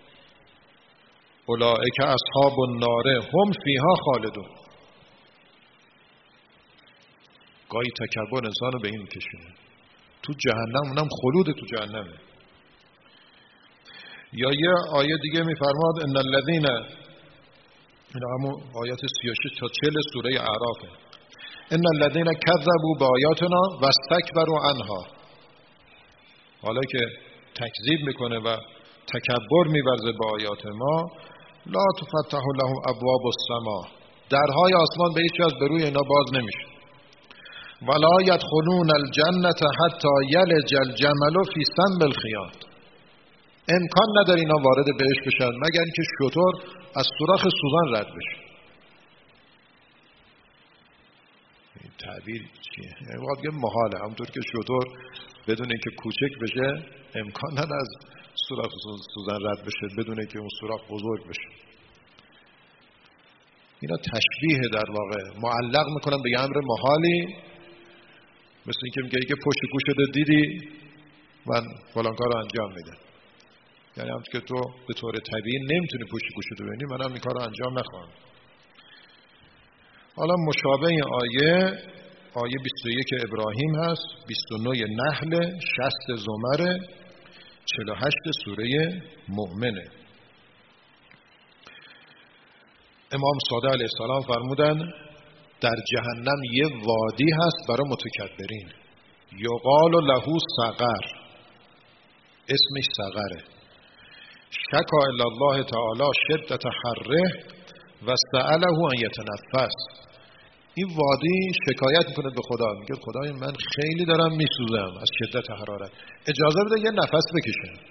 اولئک اصحاب النار هم فیها خالدون. گاهی تکبر انسان رو به این میکشونه، تو جهنم، اونم خلود تو جهنمه. یا یه آیه دیگه میفرماد ان الذین، این همون آیات سی و شش تا چهل سوره اعرافه، ان الذین کذبوا بآیاتنا واستکبروا عنها. حالا که تکذیب میکنه و تکبر میورزه با آیات ما، لا تفتح لهم ابواب السماء، درهای آسمان به هیچ وجه به روی اینا باز نمیشه. ولا يدخلون الجنة حتى يلج الجمل في سم الخياط، امکان نداره اینا وارد بهشت بشن مگر اینکه شتر از سوراخ سوزن رد بشه. این تعبیر چیه؟ یعنی واقعا بگم محاله، همونطور که شتر بدون اینکه کوچک بشه امکان نداره از سوراخ سوزن رد بشه بدون اینکه اون سوراخ بزرگ بشه. اینا تشبیه در واقع معلق میکنن به یه امر محالی، مثل اینکه میگه که پشت گوشت دیدی من فلان کارو انجام میدم. یعنی همون که تو به طور طبیعی نمیتونی پشت گوشت ببینی، منم این کارو انجام نخواهم. حالا مشابه این آیه آیه بیست و یک ابراهیم هست، بیست و نه نحل، شصت زمر، چهل و هشت سوره مؤمنه. امام صادق علیه السلام فرمودن در جهنم یه وادی هست برای متکبرین، یقال له سقر، اسمش سقره، شکا الی الله تعالی شدت حره و سأله ان یتنفس. این وادی شکایت میکنه به خدا، میگه خدای من خیلی دارم میسوزم از شدت حرارت، اجازه بده یه نفس بکشم.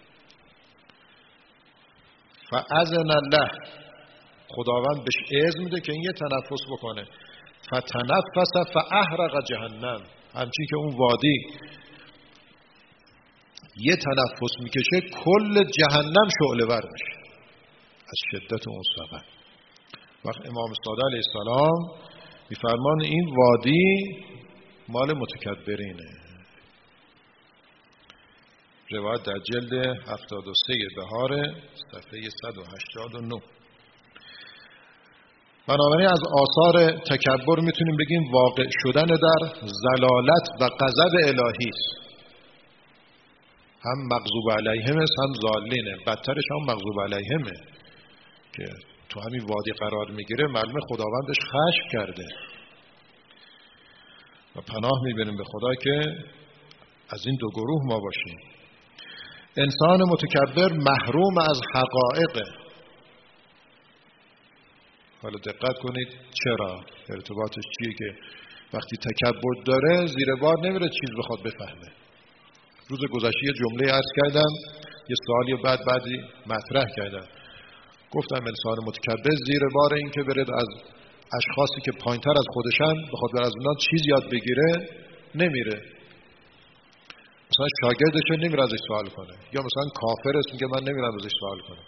فاذن له، خداوند بهش اذن میده که این یه تنفس بکنه. فتنفس فاحرق جهنم، همچین که اون وادی یه تنفس میکشه کل جهنم شعله ور میشه از شدت اون سبب. وقت امام صادق علیه السلام میفرمان این وادی مال متکبرینه. روایت در جلد هفتاد و سه بهار صفحه صد و هشتاد و نه. بنابراین از آثار تکبر میتونیم بگیم واقع شدن در ضلالت و غضب الهی است. هم مغضوب علیهم است هم ضالینه، بدترش هم مغضوب علیهمه که تو همین وادی قرار میگیره، معلومه خداوندش خشم کرده. و پناه میبریم به خدا که از این دو گروه ما باشیم. انسان متکبر محروم از حقایقه. حالا دقت کنید چرا، ارتباطش چیه که وقتی تکبر داره زیر بار نمیره چیز بخواد بفهمه. روز گذشته یه جمله عرض کردم، یه سوالی و بعد بعدی مطرح کردم. گفتم انسان متکبر زیر بار این که برد از اشخاصی که پایینتر از خودشن بخواد بر از اونا چیز یاد بگیره نمیره. مثلا شاگردش نمیره ازش سوال کنه، یا مثلا کافر است میگه من نمیرم ازش سوال کنم.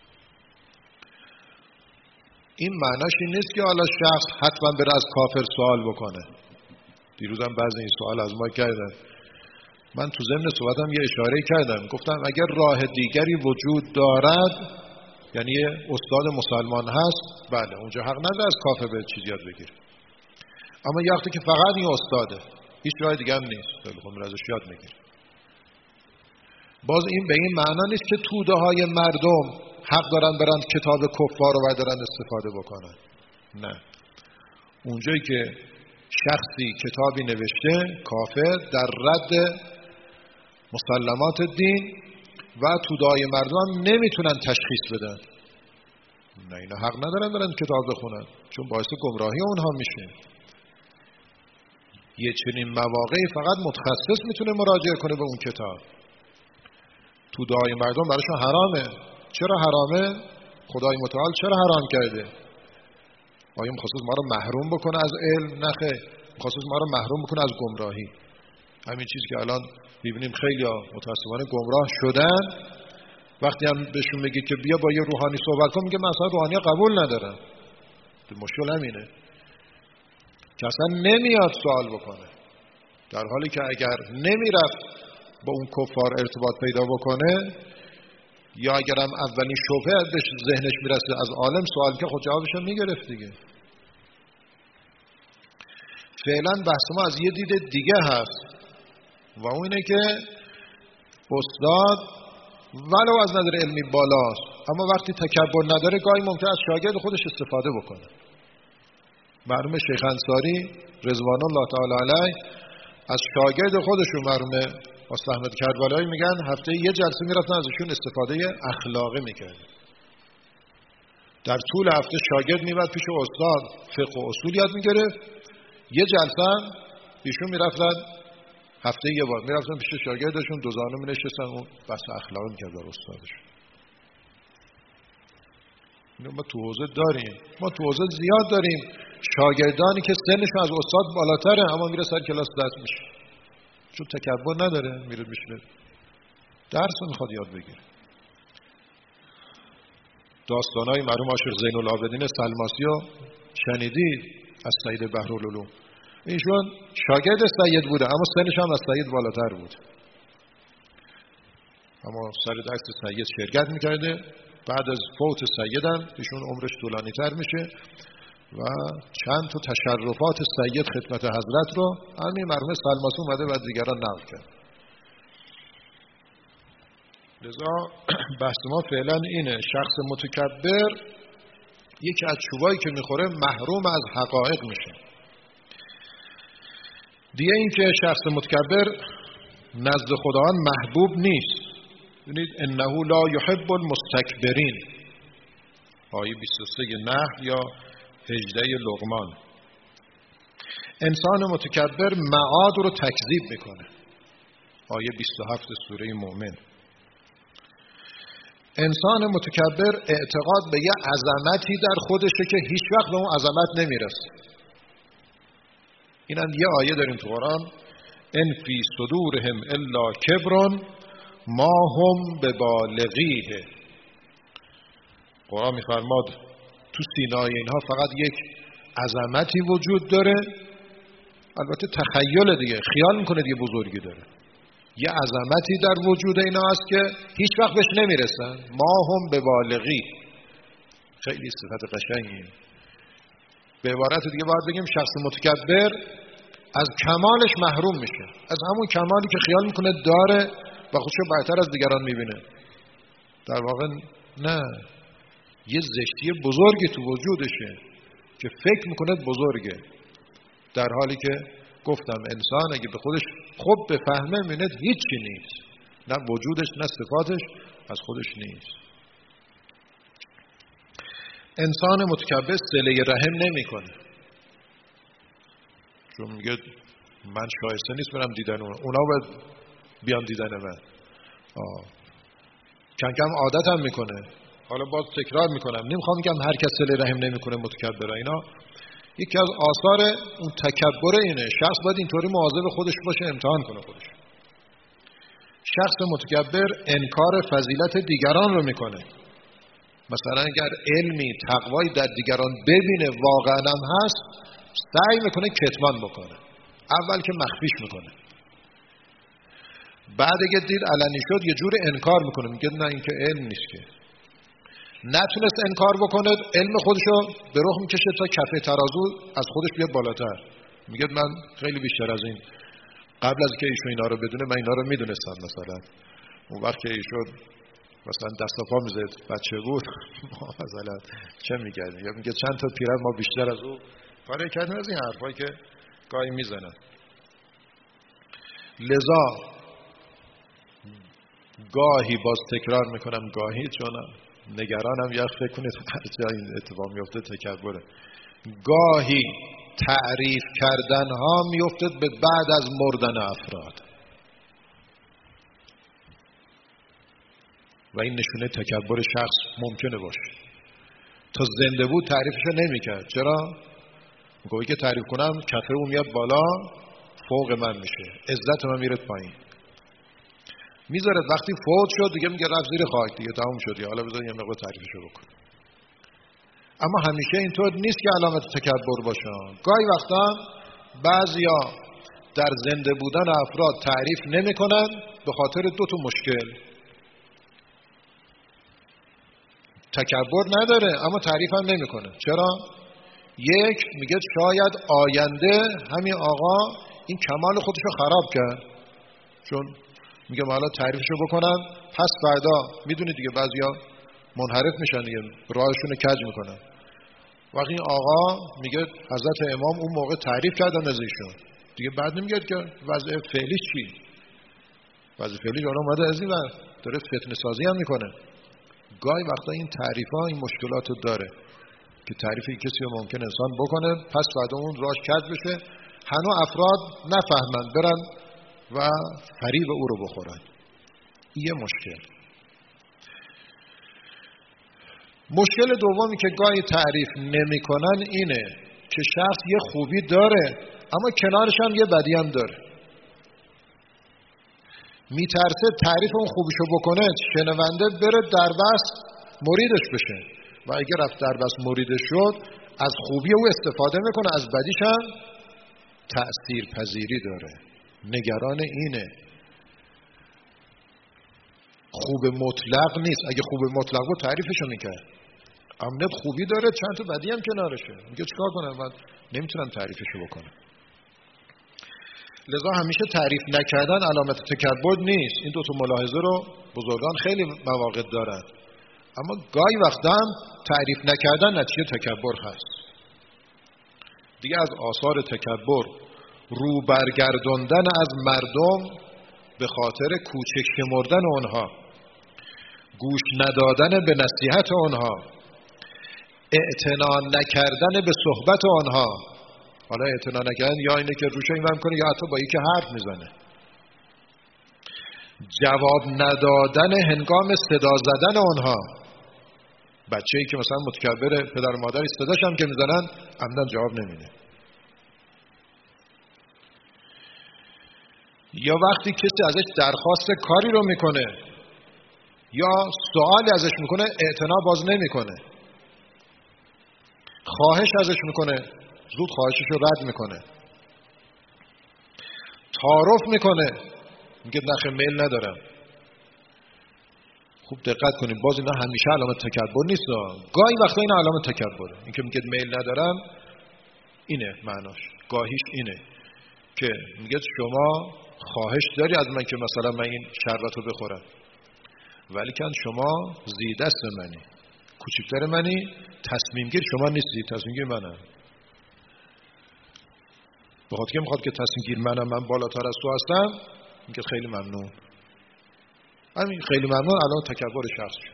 این معناش این نیست که حالا شخص حتما بره از کافر سوال بکنه. دیروزم بعضی این سوال از ما کردن، من تو ضمن صحبتم یه اشاره کردم، گفتم اگر راه دیگری وجود دارد، یعنی یه استاد مسلمان هست، بله اونجا حق نداره از کافر به چیز یاد بگیره. اما یه وقتی که فقط این استاده، هیچ راه دیگه هم نیست، خیلی خوب ازش یاد میگیره. باز این به این معنا نیست که توده های مردم حق دارن برن کتاب کفار رو بردارن استفاده بکنن. نه، اونجایی که شخصی کتابی نوشته کافر در رد مسلمات دین و توده‌های مردم نمیتونن تشخیص بدن، نه اینا حق ندارن برن کتاب بخونن، چون باعث گمراهی اونها میشه. یه چنین مواقعی فقط متخصص میتونه مراجعه کنه به اون کتاب. تو دعای مردم براشون حرامه. چرا حرامه؟ خدای متعال چرا حرام کرده؟ آیا مخصوص ما رو محروم بکنه از علم؟ نه خیر، مخصوص ما رو محروم بکنه از گمراهی. همین چیزی که الان میبینیم خیلی ها متاسفانه گمراه شدن، وقتی هم بهشون میگه که بیا با یه روحانی صحبت کن، میگه من اصلا روحانی قبول ندارم. مشکل همینه که اصلا نمیاد سوال بکنه، در حالی که اگر نمیرفت با اون کفار ارتباط پیدا بکنه، یا اگرم اولین شبهه بهش ذهنش میرسه از عالم سوال که خود جوابش هم میگرفت دیگه. فعلا بحث ما از یه دید دیگه هست و اون اینه که استاد ولو از نظر علمی بالاست، اما وقتی تکبر نداره گاهی ممکن از شاگرد خودش استفاده بکنه. مرحوم شیخ انصاری رضوان الله تعالی علیه از شاگرد خودشون مرحوم استاد احمد کردبلایی میگن هفته یه جلسه میرفتن ازشون استفاده اخلاقی میکردن. در طول هفته شاگرد میبرد پیش استاد فقه و اصول یاد میگرفت، یه جلسه ایشون میرفتن هفته یه بار میرفتن پیش شاگردشون دو زانو مینشستن اون بحث اخلاقی میکرد در استادشون. اینو ما تو حوزه داریم، ما تو حوزه زیاد داریم شاگردانی که سنشون از استاد بالاتره اما میره سر کلاس درس میشه، چون تکبر نداره، میره میشینه درس رو میخواد یاد بگیره. داستانای مرحوم عاشق زین العابدین سلماسی رو شنیدید از سید بحرالعلوم. ایشون شاگرد سید بوده اما سنش هم از سید بالاتر بود، اما سر درس سید شرکت میکرده. بعد از فوت سیدم ایشون عمرش طولانی تر میشه و چند تا تشرفات سید خدمت حضرت رو همین مرحوم سلماسی اومده و دیگران نقل کرد. لذا بحث ما فعلا اینه، شخص متکبر یکی از چوبایی که میخوره محروم از حقایق میشه. دیگه این که شخص متکبر نزد خداوند محبوب نیست. ببینید انه لا یحب المستکبرین، آیه بیست و سه نحل یا هجده لقمان. انسان متکبر معاد رو تکذیب میکنه، آیه بیست و هفت سوره مومن. انسان متکبر اعتقاد به یه عظمتی در خودشه که هیچ وقت به اون عظمت نمیرسه. اینم یه آیه داریم تو قرآن، ان فی صدورهم الا کبر ما هم ببالغیه. قرآن میفرماد تو سینای اینها فقط یک عظمتی وجود داره، البته تخیل دیگه، خیال میکنه دیگه بزرگی داره. یه عظمتی در وجود اینا هست که هیچ وقت بهش نمیرسن. ما هم ببالغی، خیلی صفت قشنگیه. به عبارت دیگه باید بگیم شخص متکبر از کمالش محروم میشه، از همون کمالی که خیال میکنه داره و خودشو برتر از دیگران میبینه. در واقع نه، یه زشتی بزرگی تو وجودشه که فکر میکنه بزرگه، در حالی که گفتم انسان اگه به خودش خوب بفهمه میبینه هیچی نیست، نه وجودش نه صفاتش از خودش نیست. انسان متکبر صله رحم نمیکنه، چون میگه من شایسته نیست برم دیدن اونا، اونا باید بیان دیدن من. آه. کم کم عادت هم میکنه. حالا باز تکرار میکنم، نمیخوام میگم هر کس صله رحم نمیکنه متکبره. اینا یکی از آثار اون تکبر اینه، شخص باید اینطوری مواظب خودش باشه، امتحان کنه خودش. شخص متکبر انکار فضیلت دیگران رو میکنه. مثلا اگر علمی تقوایی در دیگران ببینه واقعا هم هست، سعی میکنه کتمان بکنه، اول که مخفیش میکنه، بعد اگه دید علنی شد یه جور انکار میکنه، میگه نه این که علم نیست. که نتونست انکار بکنه، علم خودشو به رخ میکشه تا کفه ترازو از خودش بیاد بالاتر، میگه من خیلی بیشتر از این، قبل از که ایشون اینا رو بدونه من اینا رو میدونستم. مثلا اون وقت که ایشون مثلا دست و پا میزد بچه بود مثلا چه میگردیم، یا میگه چند تا پیرن ما بیشتر از او پاره کردیم، از این حرفایی که گاهی میزنن. لذا گاهی باز تکرار میکنم گاهی، چون نگرانم یک فکر کنید هر جا این اتفاق میفته تکبره، گاهی تعریف کردن ها میافتد به بعد از مردن افراد و این نشونه تکبر شخص ممکنه باشه. تا زنده بود تعریفشو نمیکرد. چرا؟ میگه که تعریف کنم کفه اون میاد بالا، فوق من میشه، عزت من میره پایین. میذاره وقتی فوت شد دیگه میگه رفت زیر خاک، دیگه تموم شد، حالا بذار یه مقدار تعریفشو بکن. اما همیشه اینطور نیست که علامت تکبر باشه. گاهی وقتا بعضیا در زنده بودن افراد تعریف نمیکنن به خاطر دو تا مشکل. تکبر نداره اما تعریف هم نمیکنه. چرا؟ یک، میگه شاید آینده همین آقا این کمال خودشو خراب کرد، چون میگه حالا تعریفشو بکنم پس فردا میدونید دیگه بعضیا منحرف میشن دیگه، راهشون رو کج میکنن. وقتی این آقا میگه حضرت امام اون موقع تعریف کردن از ایشون، دیگه بعد نمیگه که وضع فعلی چی؟ وضع فعلی جانا اومده از این ور داره فتنه سازی هم میکنه. گاهی وقتا این تعریف ها این مشکلات رو داره که تعریفی کسی رو ممکن انسان بکنه پس بعد اون راهش کج بشه، هنوز افراد نفهمن برن و فریب او رو بخورن. یه مشکل. مشکل دومی که گاهی تعریف نمی کنن اینه که شخص یه خوبی داره اما کنارش هم یه بدی هم داره. میترسه تعریف اون خوبیشو بکنه شنونده بره در بس مریدش بشه و اگر رفت در بس مریدش شد از خوبی او استفاده میکنه، از بدیش هم تأثیر پذیری داره. نگران اینه. خوب مطلق نیست. اگه خوب مطلق بود تعریفشو میکرد. امنیت خوبی داره چند تا بدی هم کنارشه، میگه چیکار کنم من نمیتونم تعریفشو بکنم. لذا همیشه تعریف نکردن علامت تکبر نیست. این دو تا ملاحظه رو بزرگان خیلی مواقع دارن. اما گاهی وقتا هم تعریف نکردن نتیجه تکبر هست. دیگه از آثار تکبر رو برگردوندن از مردم به خاطر کوچک شمردن اونها، گوش ندادن به نصیحت اونها، اعتنا نکردن به صحبت اونها. حالا اعتنا نکردن یا اینه که روشو این وم کنه یا حتی با یکی حرف میزنه. جواب ندادن هنگام صدا زدن اونها. بچه‌ای که مثلا متکبر پدر و مادر صداش هم که میزنن عمدن جواب نمیده. یا وقتی کسی ازش درخواست کاری رو میکنه یا سوالی ازش میکنه اعتنا باز نمیکنه. خواهش ازش میکنه زود خواهشش رو رد میکنه. تعارف میکنه میگه نخه میل ندارم. خوب دقت کنیم باز اینا همیشه علامت تکبر نیست. گاهی وقتا این علامت تکبره. این که میگه میل ندارم اینه معناش. گاهیش اینه که میگه شما خواهش داری از من که مثلا من این شربت رو بخورم ولی کن شما زی دست منی، کوچکتر منی، تصمیم گیر شما نیستی، تصمیم گیر منم. بخاطر که میخواد که تصمیم گیر منم، من بالاتر از تو هستم، میگه خیلی ممنون. همین خیلی ممنون الان تکبر شخص شد.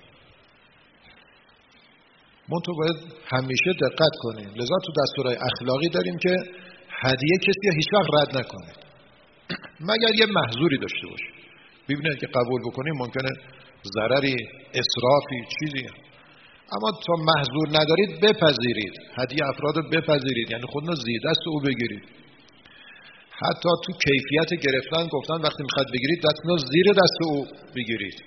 من تو باید همیشه دقت کنیم. لذا تو دستورهای اخلاقی داریم که هدیه کسی هیچ وقت رد نکنید مگر یه محظوری داشته باشه. ببینید که قبول بکنید ممکنه ضرری، اسرافی، چیزی. اما تا محظور ندارید بپذیرید. هدیه افراد رو بپذیرید، یعنی خودتون رو زیر دست او بگیرید. حتی تو کیفیت گرفتن گفتن وقتی میخواد بگیرید دستتون رو زیر دست او بگیرید.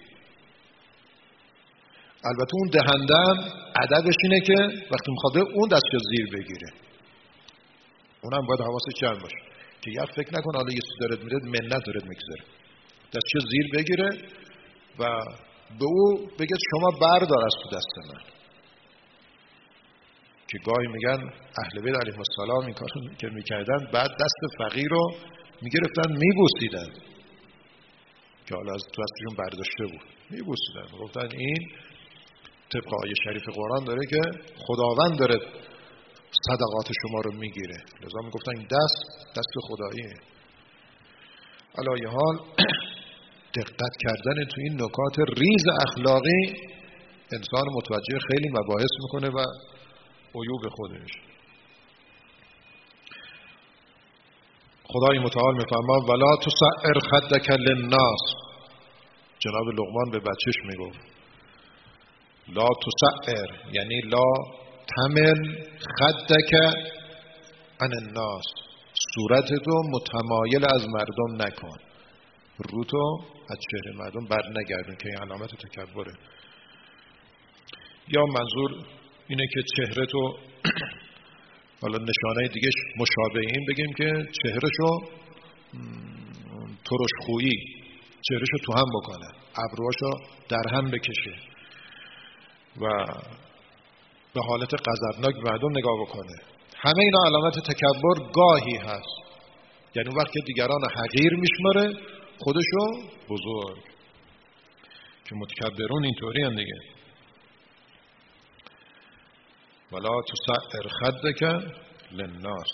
البته اون دهنده ادبش اینه که وقتی میخواد اون دست رو زیر بگیره. اونم باید حواسش جمع باشه که یا فکر نکن حالا یه چیز دارد میره منت دارد میگذاره. دستش زیر بگیره و به او بگه شما بردار از تو دست من. که گاهی میگن اهل بیت علیهم السلام این کار که میکردن بعد دست فقیر رو میگرفتن میبوسیدن که حالا از تو دستشون برداشته بود، میبوسیدن. گفتن این طبق آیه شریف قرآن داره که خداوند داره صدقات شما رو میگیره. لذا میگفتن این دست دست خداییه. علی حال دقت کردن تو این نکات ریز اخلاقی انسان متوجه خیلی مباحث میکنه و عیوب خودش. خدای متعال میفرما ولا تسعر خدک للناس. جناب لقمان به بچهش میگفت لا تسعر یعنی لا تمل خدک عن الناس، صورتتو متمایل از مردم نکن، روتو از چهره مردم بر نگردون که این علامت تکبره. یا منظور اینه که چهره تو حالا نشانه دیگه مشابه این بگیم که چهرهشو ترشخویی، چهرهشو تو هم بکنه، ابروهاشو در هم بکشه و به حالت غضبناک مردم نگاه بکنه. همه اینا علامت تکبر گاهی هست، یعنی وقتی دیگران حقیر میشماره خودشو بزرگ، که متکبرون اینطوری هم دیگه. ولا تسعر خدک للناس.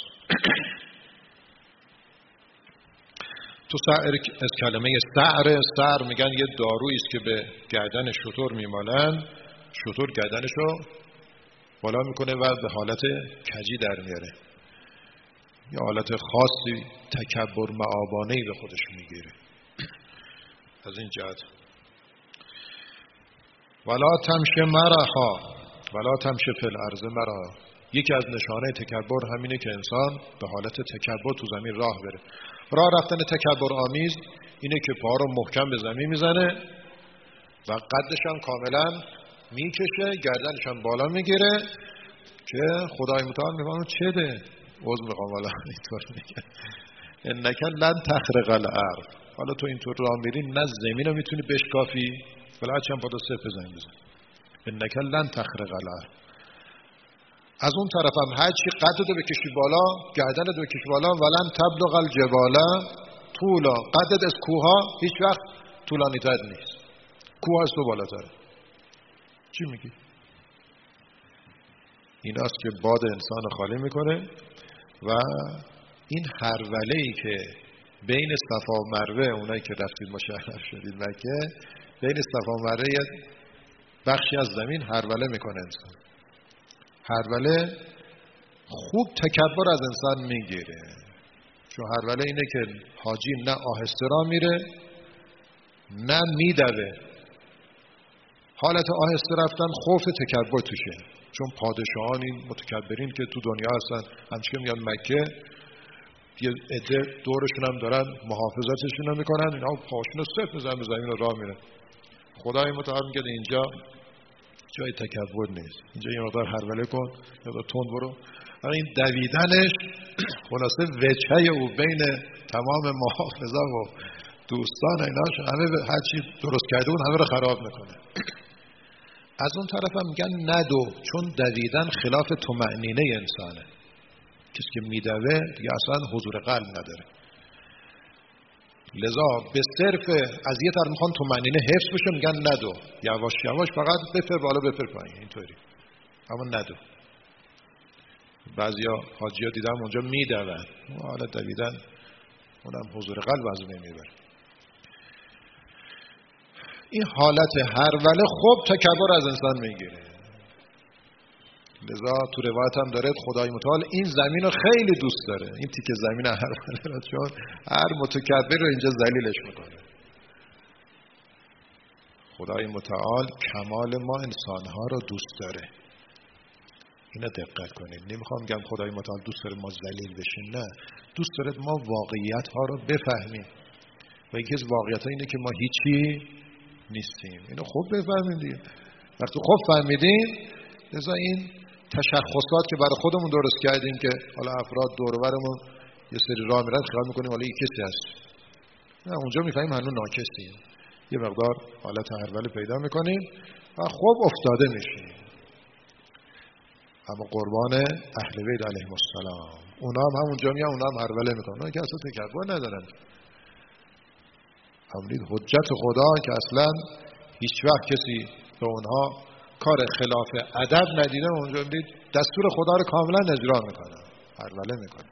تسعر از کلمه سعر، سعر میگن یه دارویی است که به گردن شتر میمالن، شتر گردنشو بالا میکنه و به حالت کجی در میاره، یه حالت خاصی تکبر معابانه‌ای به خودش میگیره. از این جهت ولا تمشی مرحا ولا تمشی فی الارض مرحا. یکی از نشانه تکبر همینه که انسان به حالت تکبر تو زمین راه بره. راه رفتن تکبر آمیز اینه که پا رو محکم به زمین میزنه و قدش هم کاملا میکشه، گردنش هم بالا میگیره که خدای متعال میفهمه چه ده عوض میخوام والا اینطور میگه انک لن تخرق الارض. حالا تو اینطور راه میری نه زمین رو میتونی بشکافی ولی چند پا دو صفر بزنی بزن. انک لن تخرق الارض. از اون طرف هم هر چی قدت بکشی بالا، گردنت بکشی بالا، ولن تبلغ الجبال طولا. قدت از کوها هیچ وقت طولانی تر نیست، کوه از تو بالاتره. چی میگی؟ این است که باد انسان خالی میکنه و این هروله‌ای که بین صفا و مروه، اونایی که رفتید مشرف شدید مکه، بین صفا و مروه بخشی از زمین هروله میکنه انسان. هروله خوب تکبر از انسان میگیره، چون هروله اینه که حاجی نه آهسته را میره نه میدوه. حالت آهسته رفتن خوف تکبر توشه، چون پادشاهان این متکبرین که تو دنیا هستن همچنین میان مکه، یه عده دورشون هم دارن محافظتشون هم میکنن، اینا پاشون رو صرف میزن به زمین و راه میره. خدای متعال میگه اینجا جای تکبر نیست، اینجا یه مقدار هروله کن، یه مقدار تند برو. این دویدنش خلاصه وجهه او بین تمام محافظا و دوستان ایناش همه هر چی درست کرده اون همه رو خراب میکنه. از اون طرف هم میگن ندو، چون دویدن خلاف طمأنینه انسانه. کسی که میدوه دیگه اصلا حضور قلب نداره. لذا به صرف از یه طرف میخوان طمأنینه حفظ بشه، میگن ندو، یواش یواش فقط بپر بالا بپر پایین، اینطوری. اما ندو. بعضیا حاجیا دیدم اونجا میدون، حالا دویدن اونم حضور قلب از بین میبره. این حالت هروله خوب تکبر از انسان میگیره. لذا تو روایت هم داره خدای متعال این زمین رو خیلی دوست داره، این تیکه زمین هروله رو، چون هر متکبر رو اینجا ذلیلش میکنه. خدای متعال کمال ما انسانها رو دوست داره. اینو دقت کنید. نمیخوام بگم خدای متعال دوست داره ما ذلیل بشیم، نه، دوست داره ما واقعیت ها رو بفهمیم و یکی از واقعیت ها اینه که ما هیچی نیستیم. اینو خوب بفهمید دیگه. وقتی خوب فهمیدیم، لذا این تشخصات که برای خودمون درست کردیم که حالا افراد دور و برمون یه سری راه میرن خیال میکنیم حالا این کسی هست، نه، اونجا میفهمیم هنوز ناکسیم. یه مقدار حالت هروله پیدا میکنیم و خوب افتاده میشیم. اما قربان اهل بیت علیهم السلام، اونا هم همونجا میان، اونا هم هروله میکنن، اونا که اصلا تکبر ندارن. امید حجت خدا که اصلا هیچ وقت کسی به اونها کار خلاف ادب ندیده، اونجا دید دستور خدا رو کاملا اجرا میکنه، هروله میکنه.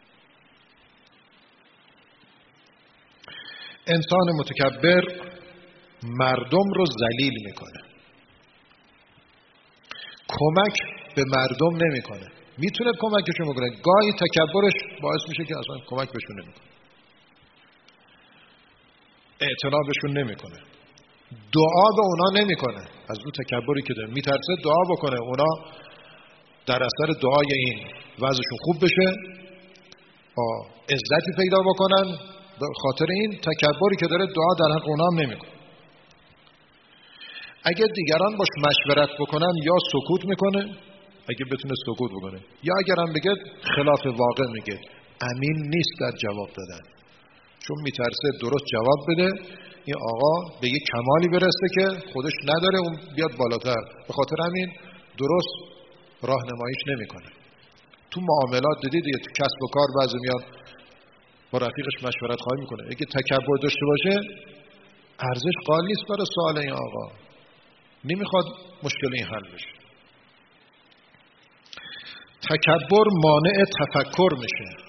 انسان متکبر مردم رو ذلیل میکنه، کمک به مردم نمیکنه. میتونه کمکشون بکنه، گاهی تکبرش باعث میشه که اصلا کمک بهشون نمیکنه، اعتنا بهشون نمیکنه، دعا به اونا نمیکنه. از اون تکبری که داره میترسه دعا بکنه، اونا در اثر دعای این وضعشون خوب بشه، عزتی پیدا بکنن. به خاطر این تکبری که داره دعا در حق اونا هم نمیکنه. اگه دیگران باش مشورت بکنن یا سکوت میکنه، اگه بتونه سکوت بکنه، یا اگر هم بگه خلاف واقع میگه، امین نیست در جواب دادن، چون میترسه درست جواب بده این آقا به یه کمالی برسه که خودش نداره، اون بیاد بالاتر. به خاطر همین درست راهنماییش نمیکنه. تو معاملات دیدید دیگه، تو کسب و کار بعضی میاد با رفیقش مشورت خواهی میکنه، اگه تکبر داشته باشه ارزش قائل نیست برای سوال این آقا، نمیخواد مشکل این حل بشه. تکبر مانع تفکر میشه،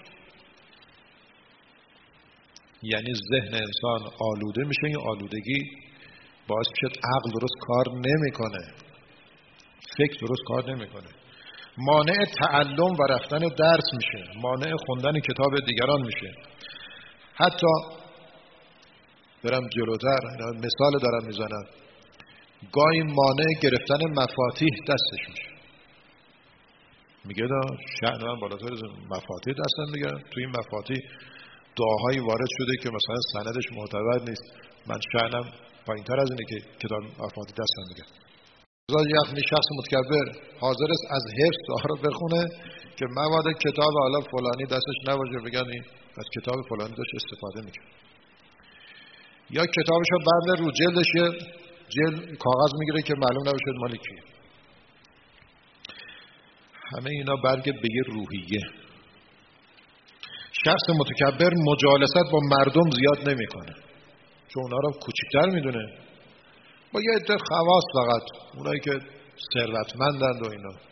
یعنی ذهن انسان آلوده میشه، این آلودگی باعث میشه عقل درست کار نمیکنه، فکر درست کار نمیکنه. مانع تعلم و رفتن درس میشه، مانع خوندن کتاب دیگران میشه. حتی برم جلوتر مثال دارم میزنم، گاهی مانع گرفتن مفاتیح دستش میشه، میگه دا شأن من بالاتر از مفاتیح دستم میگه، توی این مفاتیح دعاهایی وارد شده که مثلا سندش معتبر نیست، من شأنم پایینتر از اینه که کتاب مفاتیح دستم میگه. یعنی شخص متکبر حاضر است از حفظ دعا رو بخونه که مواد کتاب حالا فلانی دستش نباشه، بگن این از کتاب فلانی داشت استفاده میکنه، یا کتابش رو برده رو جلدش جلد کاغذ میگیره که معلوم نباشه مال کیه. همه اینا برگه به یه روحیه. شخص متکبر مجالست با مردم زیاد نمیکنه، چون اونا رو کوچکتر میدونه، با یه عده خواص فقط، اونایی که ثروتمندند و اینا.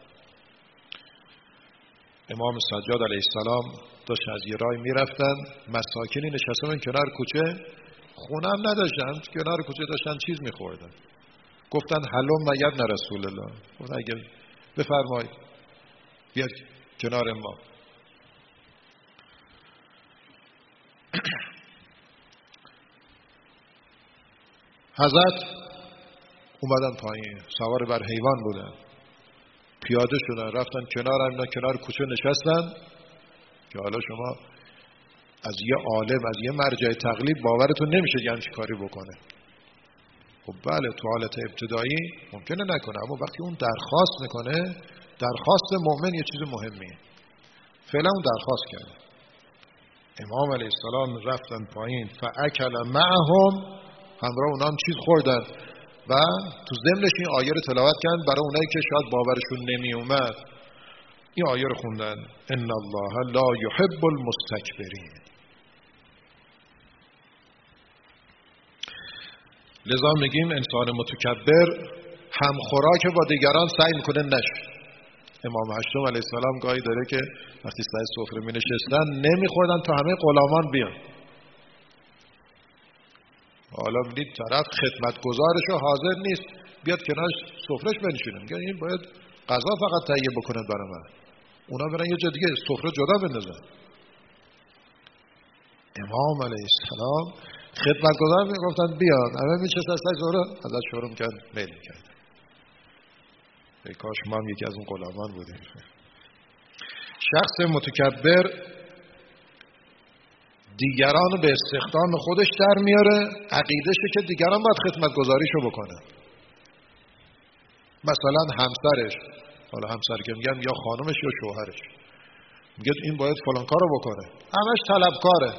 امام سجاد علیه السلام داشت از یه راه میرفتن، مساکنی نشستن کنار کوچه، خونه هم نداشتن، کنار کوچه داشتن چیز میخوردن. گفتن هلم یبن رسول الله، گفتن اگه بفرمایید بیاد کنار ما. حضرت اومدن پایین، سوار بر حیوان بودن، پیاده شدن رفتن کنار هم، کنار کوچه نشستن که حالا شما از یه عالم، از یه مرجع تقلید باورتون نمیشه یه همچین کاری بکنه. خب بله تو حالت ابتدایی ممکنه نکنه، اما وقتی اون درخواست میکنه، درخواست مؤمن یه چیز مهمیه. فعلا اون درخواست کرده. امام علیه السلام رفتن پایین، فاکل معهم، همراه اونا هم چیز خوردن و تو ضمنش این آیه رو تلاوت کردن برای اونایی که شاید باورشون نمی اومد. این آیه رو خوندن، ان الله لا یحب المستکبرین. لذا میگیم انسان متکبر همخوراک با دیگران سعی میکنه نشه. امام هشتم علیه السلام گاهی داره که وقتی سر سفره می نشستن نمیخوردن تا همه غلامان بیان. حالا میدید طرف خدمتگزارش حاضر نیست بیاد کنارش سفرهش بنشینه، میگن این باید غذا فقط تهیه بکنه برای من، اونا برن یه جا دیگه سفره جدا بندازن. امام علیه السلام خدمتگزار میگفتن بیان، همه میشستن سر سفره، ازش شروع میکرد میل میکرد. ای کاش ما هم یکی از اون غلامان بودیم. شخص متکبر دیگران به استخدام خودش در میاره، عقیدشه که دیگران باید خدمتگزاریشو بکنه. مثلا همسرش، حالا همسر که میگم یا خانمش یا شوهرش، میگه این باید فلان کارو بکنه، همش طلبکاره،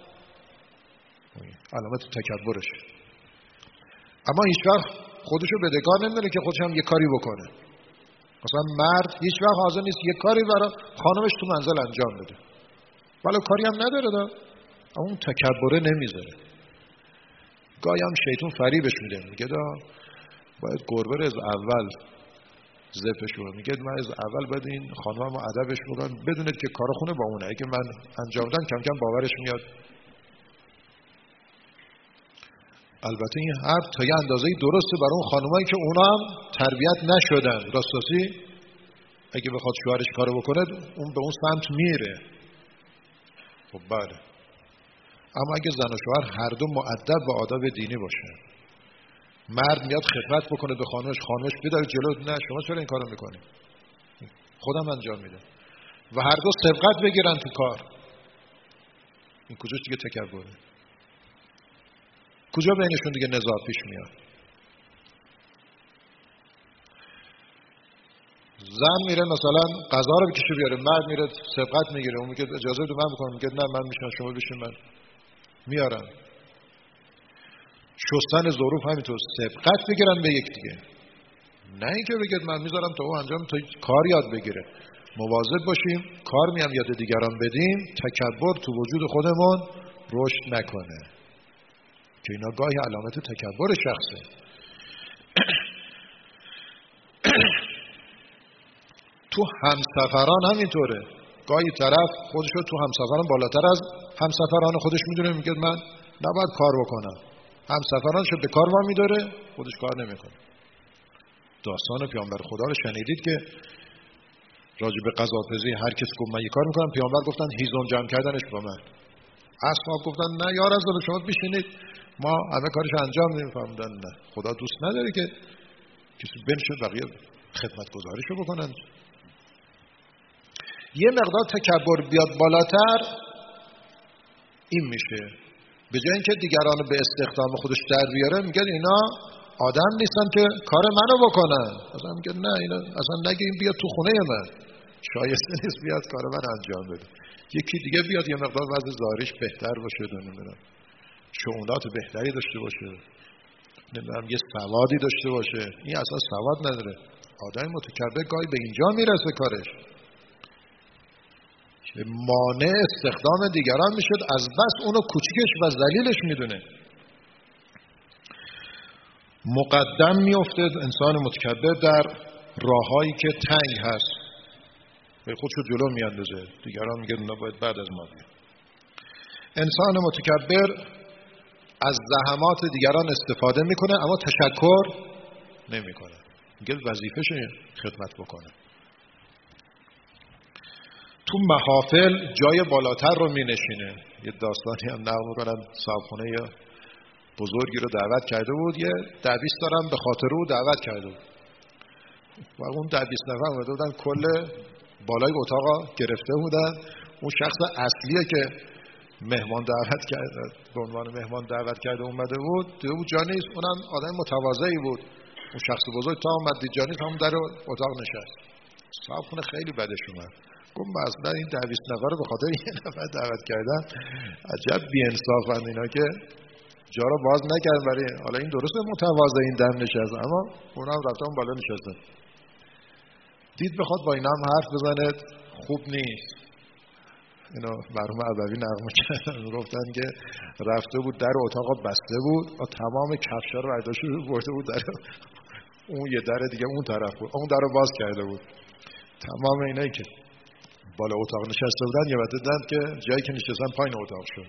علامت تکبرش. اما هیچ وقت خودشو بدهکار نمیدونه که خودش هم یه کاری بکنه. مثلا مرد هیچ وقت حاضر نیست یه کاری برای خانمش تو منزل انجام بده، ولی کاری هم نداره دا، اون تکبره نمیذاره. گاهی هم شیطان فریبش میده، میگه دا باید گربه از اول زفش رو، میگه من از اول باید این خانمم رو ادبش بکنم، بدونید که کار خونه با اونه، اگه من انجام دادم کم کم باورش میاد. البته این حرف تا یه اندازه‌ای درسته برای اون خانمایی که اونا هم تربیت نشدن. راستی اگه بخواد شوهرش کارو بکنه اون به اون سمت میره، خب بله، اما اگه زن و شوهر هر دو مؤدب و آداب دینی باشن، مرد میاد خدمت بکنه به خانمش، خانمش بداره جلو، نه شما چرا این کارو میکنی، خودم انجام میدم، و هر دو سبقت بگیرن تو کار، این کجاش دیگه تکبره؟ کجا بینشون دیگه نزاع پیش میاد؟ زن میره مثلا غذا رو بکشه بیاره، مرد میره سبقت میگیره، اون میگه اجازه بده من بکنم، میگه نه من میشم، شما بشین من میارم. شستن ظروف همینطور، سبقت بگیرن به یک دیگه، نه اینکه بگید من میذارم تا او انجام تا کار یاد بگیره. مواظب باشیم کار میام یاد دیگران بدیم، تکبر تو وجود خودمون رشد نکنه، که اینا گاهی علامت تکبر شخصه. تو همسفران همینطوره، گاهی طرف خودشو تو همسفران بالاتر از همسفران خودش میدونه، میگه من نباید کار بکنم، همسفرانشو به کار ما میداره، خودش کار نمیکنه. داستان پیامبر خدا رو شنیدید که راجع به غذاپزی هر کس گفت من یه کار میکنم، پیامبر گفتن هیزم جمع کردنش با من. اصحاب گفتن نه یا رسول الله شما بشینید ما همه کارش انجام میدیم. فرمودن نه، خدا دوست نداره که کسی بنشه بقیه خدمتگزاریشو بکنن. یه مقدار تکبر بیاد بالاتر این میشه، به جای اینکه دیگران به استخدام خودش در بیاره، میگه اینا آدم نیستن که کار منو بکنن. مثلا میگه نه اینا اصلا نگه این بیاد تو خونه من، شایسته نیست بیاد کار من انجام بده. یکی دیگه بیاد یه مقدار وضع ظاهریش بهتر باشه، نمیدونم شعونات بهتری داشته باشه، نمیدونم یه سوادی داشته باشه، این اصلا سواد نداره. آدم متکبر گاهی به اینجا میرسه کارش که مانع استخدام دیگران میشد، از بس اونو کوچیکش و ذلیلش میدونه. مقدم میفته انسان متکبر در راههایی که تنگ هست، به خودشو جلو میاندازه، دیگران میگه اونا باید بعد از ما بیان. انسان متکبر از زحمات دیگران استفاده میکنه اما تشکر نمیکنه، میگه وظیفه‌شه خدمت بکنه. تو محافل جای بالاتر رو مینشینه. یه داستانی هم نقل میکنن، صاحبخونه یا بزرگی رو دعوت کرده بود، یه دویست دارم به خاطر او دعوت کرده بود و اون دویست نفر اومده بودن کل بالای اتاقا گرفته بودن. اون شخص اصلیه که مهمان دعوت کرده، به عنوان مهمان دعوت کرده اومده بود، دیگه بود جا نیست، اونم آدم متواضعی بود. اون شخص بزرگ تا اومد دید جا نیست، همون در اتاق نشست. صاحبخونه خیلی بدش اومد، گفت مثلا این دویست نفر رو به خاطر یه نفر دعوت کردن، عجب بی‌انصافن اینا که جا رو باز نکرد برای، حالا این درسته متواضع این دم نشست، اما اونا هم رفتن بالا نشستن. دید بخواد با اینا هم حرف بزنه خوب نیست. اینا مرحوم عبوی نغمه کردن، گفتن که رفته بود در اتاق بسته بود و تمام کفشا رو برداشته بود برده بود در اون یه در دیگه اون طرف بود، اون در رو باز کرده بود. تمام اینایی که بالا اتاق نشسته بودن یه وقت دیدن که جایی که نشستن پایین اتاق شد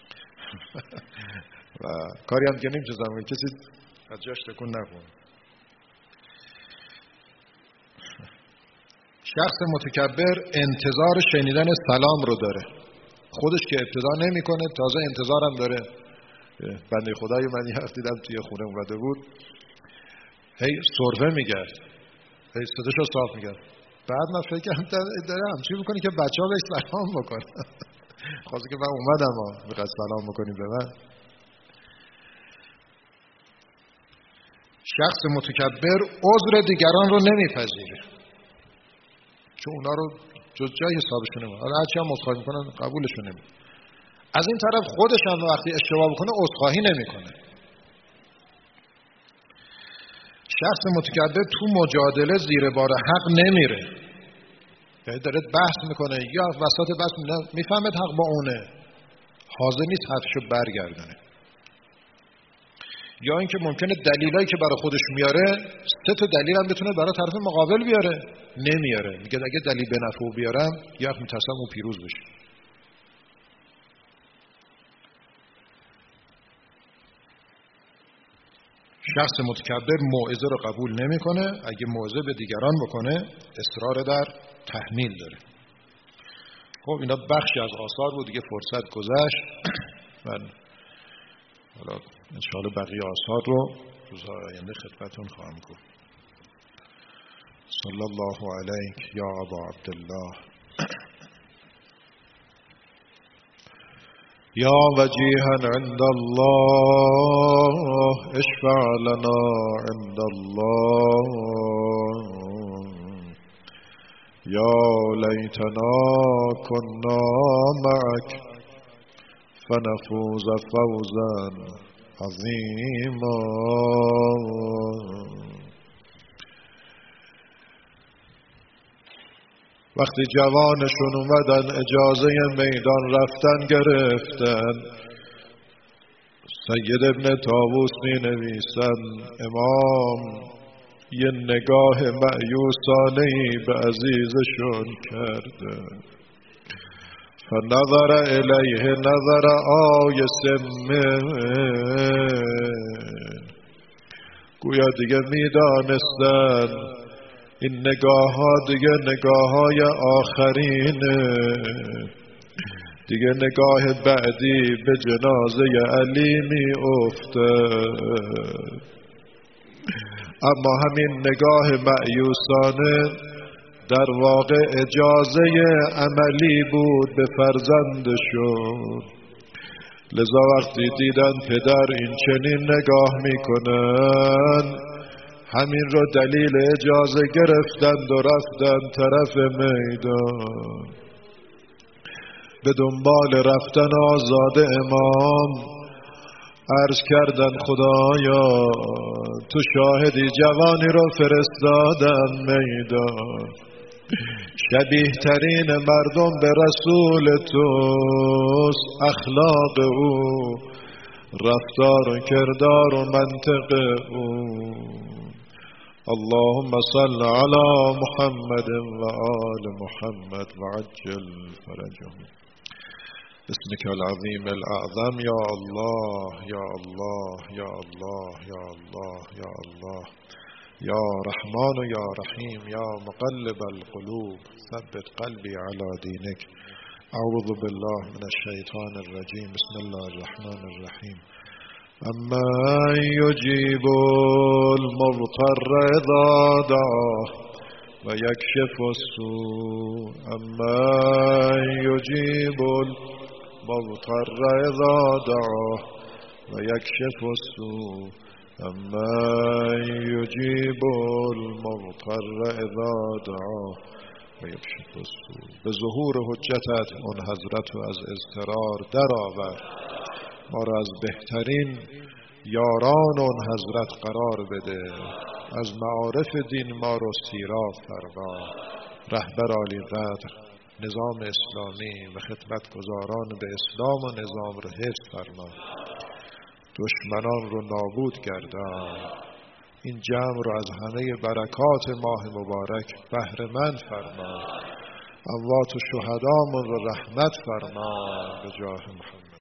و کاری هم که نمی‌شد، کسی از جاش تکون نکنه. شخص متکبر انتظار شنیدن سلام رو داره، خودش که ابتدا نمی‌کنه تازه انتظارم داره. بنده خدای من یه وقت دیدم توی خونه اومده بود، هی سرفه می‌گرد، هی صداشو صاف می‌کرد. بعد من فکر کردم داره همچی می‌کنه که بچه‌ها بهش سلام بکنن. خواسته که من اومدم ها می‌خواد سلام بکنیم به من. شخص متکبر عذر دیگران رو نمیپذیره، چون اونا رو جز جای حسابشون نمی‌کنه، حالا هرچی هم عذرخواهی میکنن قبولشون نمی‌کنه. از این طرف خودش هم وقتی اشتباه بکنه عذرخواهی نمی‌کنه. شخص متکبر تو مجادله زیر بار حق نمیره، یعنی داره بحث میکنه یا وسط بحث میفهمه حق با اونه، حاضر نیست حرفشو برگردونه. یا اینکه ممکنه دلیلایی که برای خودش میاره سه تا دلیل هم بتونه برای طرف مقابل بیاره، نمیاره. میگه اگه دلیل به نفع بیارم یا میترسم اون پیروز بشه. شخص متکبر موعظه رو قبول نمیکنه، اگه موعظه به دیگران بکنه اصرار در تحمیل داره. خب اینا بخشی از آثار بود دیگه، فرصت گذشت. من حالا انشاءالله بقیه آثار رو روزهای آینده خدمتتون خواهم گفت. صلی الله علیک یا ابا عبدالله. یا وجیها عند الله اشفع لنا عند الله. یا لیتنا كنا معك فنفوز فوزا عظیما. وقتی جوانشون اومدن اجازه میدان رفتن گرفتن، سید ابن طاووس می نویسن امام یه نگاه مأیوسانه‌ای به عزیزشون کرده. فنظر الیه نظر آیس من، گویا دیگه میدانستن این نگاه ها دیگه نگاه های آخرینه، دیگه نگاه بعدی به جنازه علی می افته. اما همین نگاه مأیوسانه در واقع اجازه عملی بود به فرزندشون. لذا وقتی دیدن پدر این چنین نگاه میکنن، همین رو دلیل اجازه گرفتند و رفتن طرف میدان. به دنبال رفتن آزاد امام عرض کردن خدایا تو شاهدی جوانی رو فرستادن میدان، شبیه ترین مردم به رسول توست، اخلاق او، رفتار و کردار و منطق او. اللهم صل على محمد و آل محمد و عجل فرجهم. اسمك العظیم الاعظم یا الله یا الله یا الله یا الله یا الله یا رحمان و یا رحیم یا مقلب القلوب ثبت قلبی على دینک. اعوذ بالله من الشیطان الرجیم. بسم الله الرحمن الرحیم. اما یجیب المضطر اذا دعاه و یکشف السوء. اما یجیب المضطر اذا دعاه و یکشف السوء. اما یجیب المضطر اذا دعاه و یکشف السوء. به ظهور حجتت اون حضرت رو از اضطرار درآور، ما را از بهترین یاران اون حضرت قرار بده، از معارف دین ما رو سیراب فرما. رهبر عالی قدر نظام اسلامی و خدمتگزاران به اسلام و نظام رو حفظ فرما، دشمنان رو نابود گردان، این جمع رو از همه برکات ماه مبارک بهره مند فرما، اموات و شهدامون رو رحمت فرما به جاه محمد.